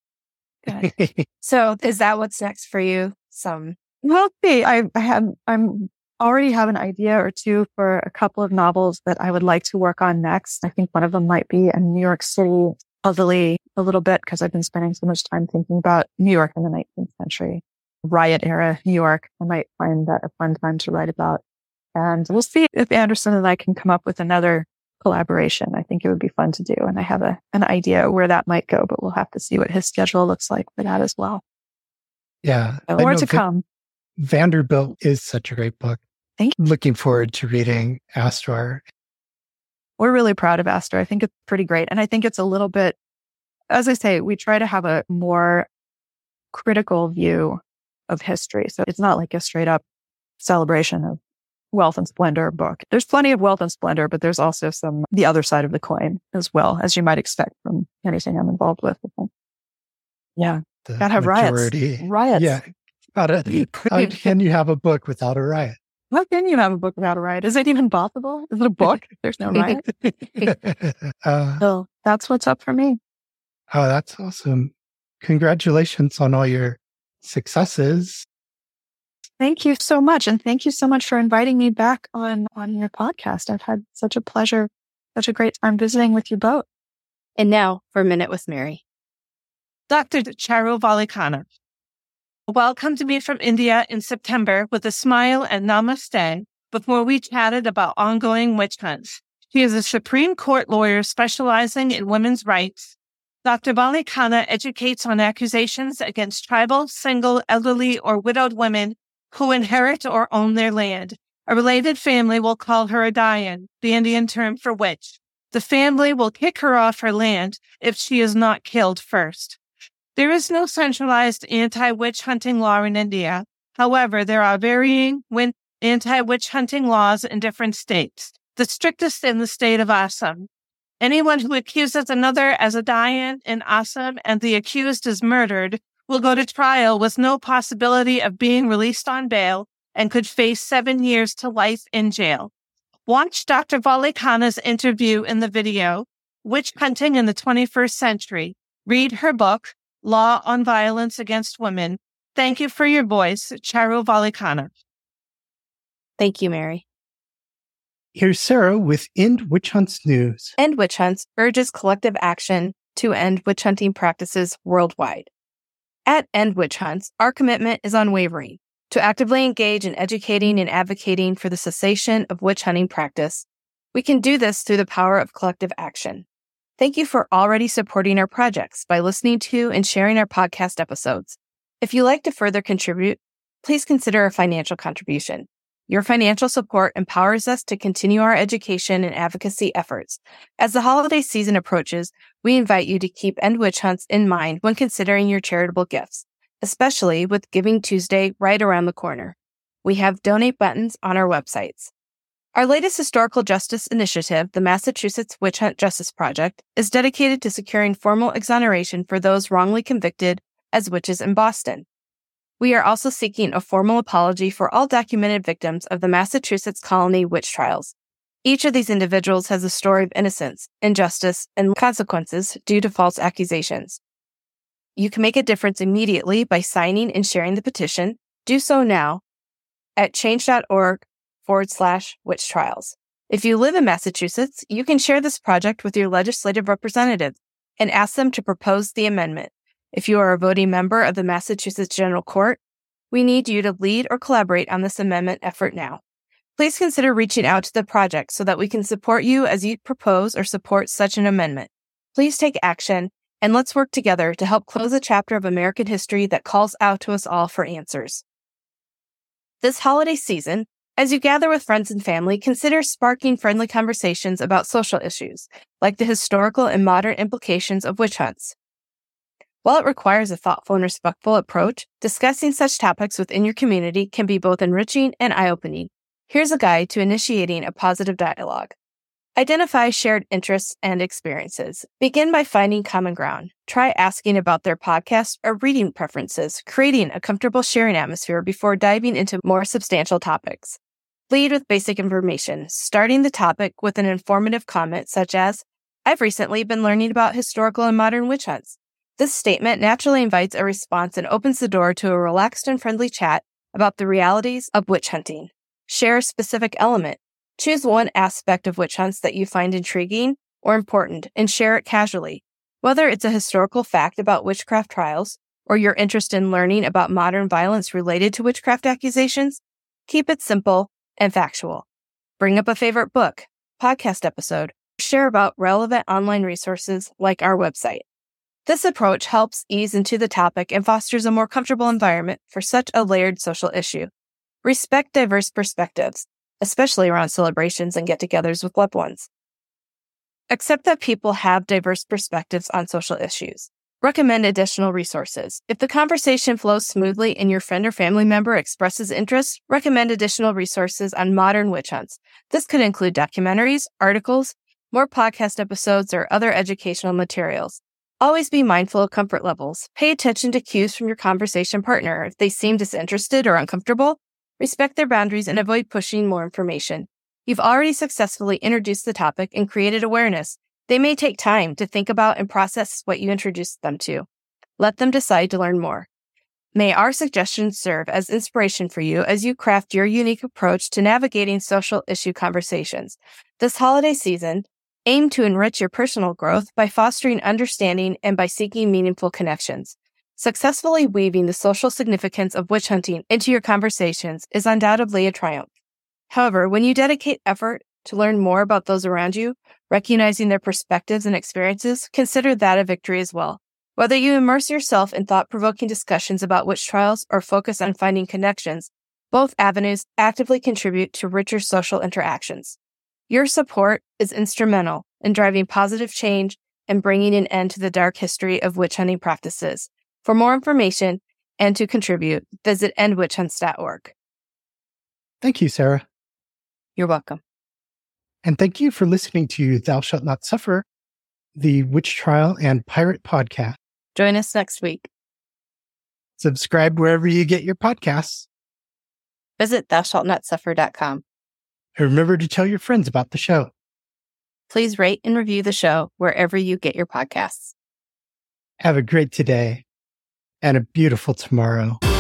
Speaker 2: Good. So is that what's next for you?
Speaker 3: Well, see, I'm already have an idea or two for a couple of novels that I would like to work on next. I think one of them might be a New York City puzzly a little bit, because I've been spending so much time thinking about New York in the 19th century. Riot era New York. I might find that a fun time to write about. And we'll see if Anderson and I can come up with another collaboration. I think it would be fun to do. And I have an idea where that might go, but we'll have to see what his schedule looks like for that as well.
Speaker 1: Yeah.
Speaker 3: So more to come.
Speaker 1: Vanderbilt is such a great book.
Speaker 3: Thank you.
Speaker 1: Looking forward to reading Astor.
Speaker 3: We're really proud of Astor. I think it's pretty great. And I think it's a little bit, as I say, we try to have a more critical view of history. So it's not like a straight up celebration of wealth and splendor book. There's plenty of wealth and splendor, but there's also the other side of the coin as well, as you might expect from anything I'm involved with. Yeah. Gotta have
Speaker 1: majority.
Speaker 3: Riots.
Speaker 1: Yeah. How can you have a book without a riot?
Speaker 3: How can you have a book without a riot? Is it even possible? Is it a book? There's no riot. So that's what's up for me.
Speaker 1: Oh, that's awesome. Congratulations on all your successes.
Speaker 3: Thank you so much. And thank you so much for inviting me back on your podcast. I've had such a pleasure, such a great time visiting with you both.
Speaker 2: And now for a Minute with Mary.
Speaker 4: Dr. Charu Valikana welcomed me from India in September with a smile and namaste before we chatted about ongoing witch hunts. She is a Supreme Court lawyer specializing in women's rights. Dr. Valikana educates on accusations against tribal, single, elderly, or widowed women who inherit or own their land. A related family will call her a Dayan, the Indian term for witch. The family will kick her off her land if she is not killed first. There is no centralized anti-witch hunting law in India. However, there are varying anti-witch hunting laws in different states, the strictest in the state of Assam. Anyone who accuses another as a Dayan in Assam and the accused is murdered will go to trial with no possibility of being released on bail and could face 7 years to life in jail. Watch Dr. Valekana's interview in the video, Witch Hunting in the 21st Century. Read her book, Law on Violence Against Women. Thank you for your voice, Charu Valekana.
Speaker 2: Thank you, Mary.
Speaker 1: Here's Sarah with End Witch Hunts News.
Speaker 2: End Witch Hunts urges collective action to end witch hunting practices worldwide. At End Witch Hunts, our commitment is unwavering to actively engage in educating and advocating for the cessation of witch hunting practice. We can do this through the power of collective action. Thank you for already supporting our projects by listening to and sharing our podcast episodes. If you'd like to further contribute, please consider a financial contribution. Your financial support empowers us to continue our education and advocacy efforts. As the holiday season approaches, we invite you to keep End Witch Hunts in mind when considering your charitable gifts, especially with Giving Tuesday right around the corner. We have donate buttons on our websites. Our latest historical justice initiative, the Massachusetts Witch Hunt Justice Project, is dedicated to securing formal exoneration for those wrongly convicted as witches in Boston. We are also seeking a formal apology for all documented victims of the Massachusetts Colony witch trials. Each of these individuals has a story of innocence, injustice, and consequences due to false accusations. You can make a difference immediately by signing and sharing the petition. Do so now at change.org/witch trials. If you live in Massachusetts, you can share this project with your legislative representative and ask them to propose the amendment. If you are a voting member of the Massachusetts General Court, we need you to lead or collaborate on this amendment effort now. Please consider reaching out to the project so that we can support you as you propose or support such an amendment. Please take action, and let's work together to help close a chapter of American history that calls out to us all for answers. This holiday season, as you gather with friends and family, consider sparking friendly conversations about social issues, like the historical and modern implications of witch hunts. While it requires a thoughtful and respectful approach, discussing such topics within your community can be both enriching and eye-opening. Here's a guide to initiating a positive dialogue. Identify shared interests and experiences. Begin by finding common ground. Try asking about their podcast or reading preferences, creating a comfortable sharing atmosphere before diving into more substantial topics. Lead with basic information, starting the topic with an informative comment such as, "I've recently been learning about historical and modern witch hunts." This statement naturally invites a response and opens the door to a relaxed and friendly chat about the realities of witch hunting. Share a specific element. Choose one aspect of witch hunts that you find intriguing or important and share it casually. Whether it's a historical fact about witchcraft trials or your interest in learning about modern violence related to witchcraft accusations, keep it simple and factual. Bring up a favorite book, podcast episode, or share about relevant online resources like our website. This approach helps ease into the topic and fosters a more comfortable environment for such a layered social issue. Respect diverse perspectives, especially around celebrations and get-togethers with loved ones. Accept that people have diverse perspectives on social issues. Recommend additional resources. If the conversation flows smoothly and your friend or family member expresses interest, recommend additional resources on modern witch hunts. This could include documentaries, articles, more podcast episodes, or other educational materials. Always be mindful of comfort levels. Pay attention to cues from your conversation partner. If they seem disinterested or uncomfortable, respect their boundaries and avoid pushing more information. You've already successfully introduced the topic and created awareness. They may take time to think about and process what you introduced them to. Let them decide to learn more. May our suggestions serve as inspiration for you as you craft your unique approach to navigating social issue conversations. This holiday season, aim to enrich your personal growth by fostering understanding and by seeking meaningful connections. Successfully weaving the social significance of witch hunting into your conversations is undoubtedly a triumph. However, when you dedicate effort to learn more about those around you, recognizing their perspectives and experiences, consider that a victory as well. Whether you immerse yourself in thought-provoking discussions about witch trials or focus on finding connections, both avenues actively contribute to richer social interactions. Your support is instrumental in driving positive change and bringing an end to the dark history of witch hunting practices. For more information and to contribute, visit endwitchhunts.org.
Speaker 1: Thank you, Sarah.
Speaker 2: You're welcome.
Speaker 1: And thank you for listening to Thou Shalt Not Suffer, the Witch Trial and Pirate podcast.
Speaker 2: Join us next week.
Speaker 1: Subscribe wherever you get your podcasts.
Speaker 2: Visit thoushalt-not-suffer.com.
Speaker 1: And remember to tell your friends about the show.
Speaker 2: Please rate and review the show wherever you get your podcasts.
Speaker 1: Have a great today and a beautiful tomorrow.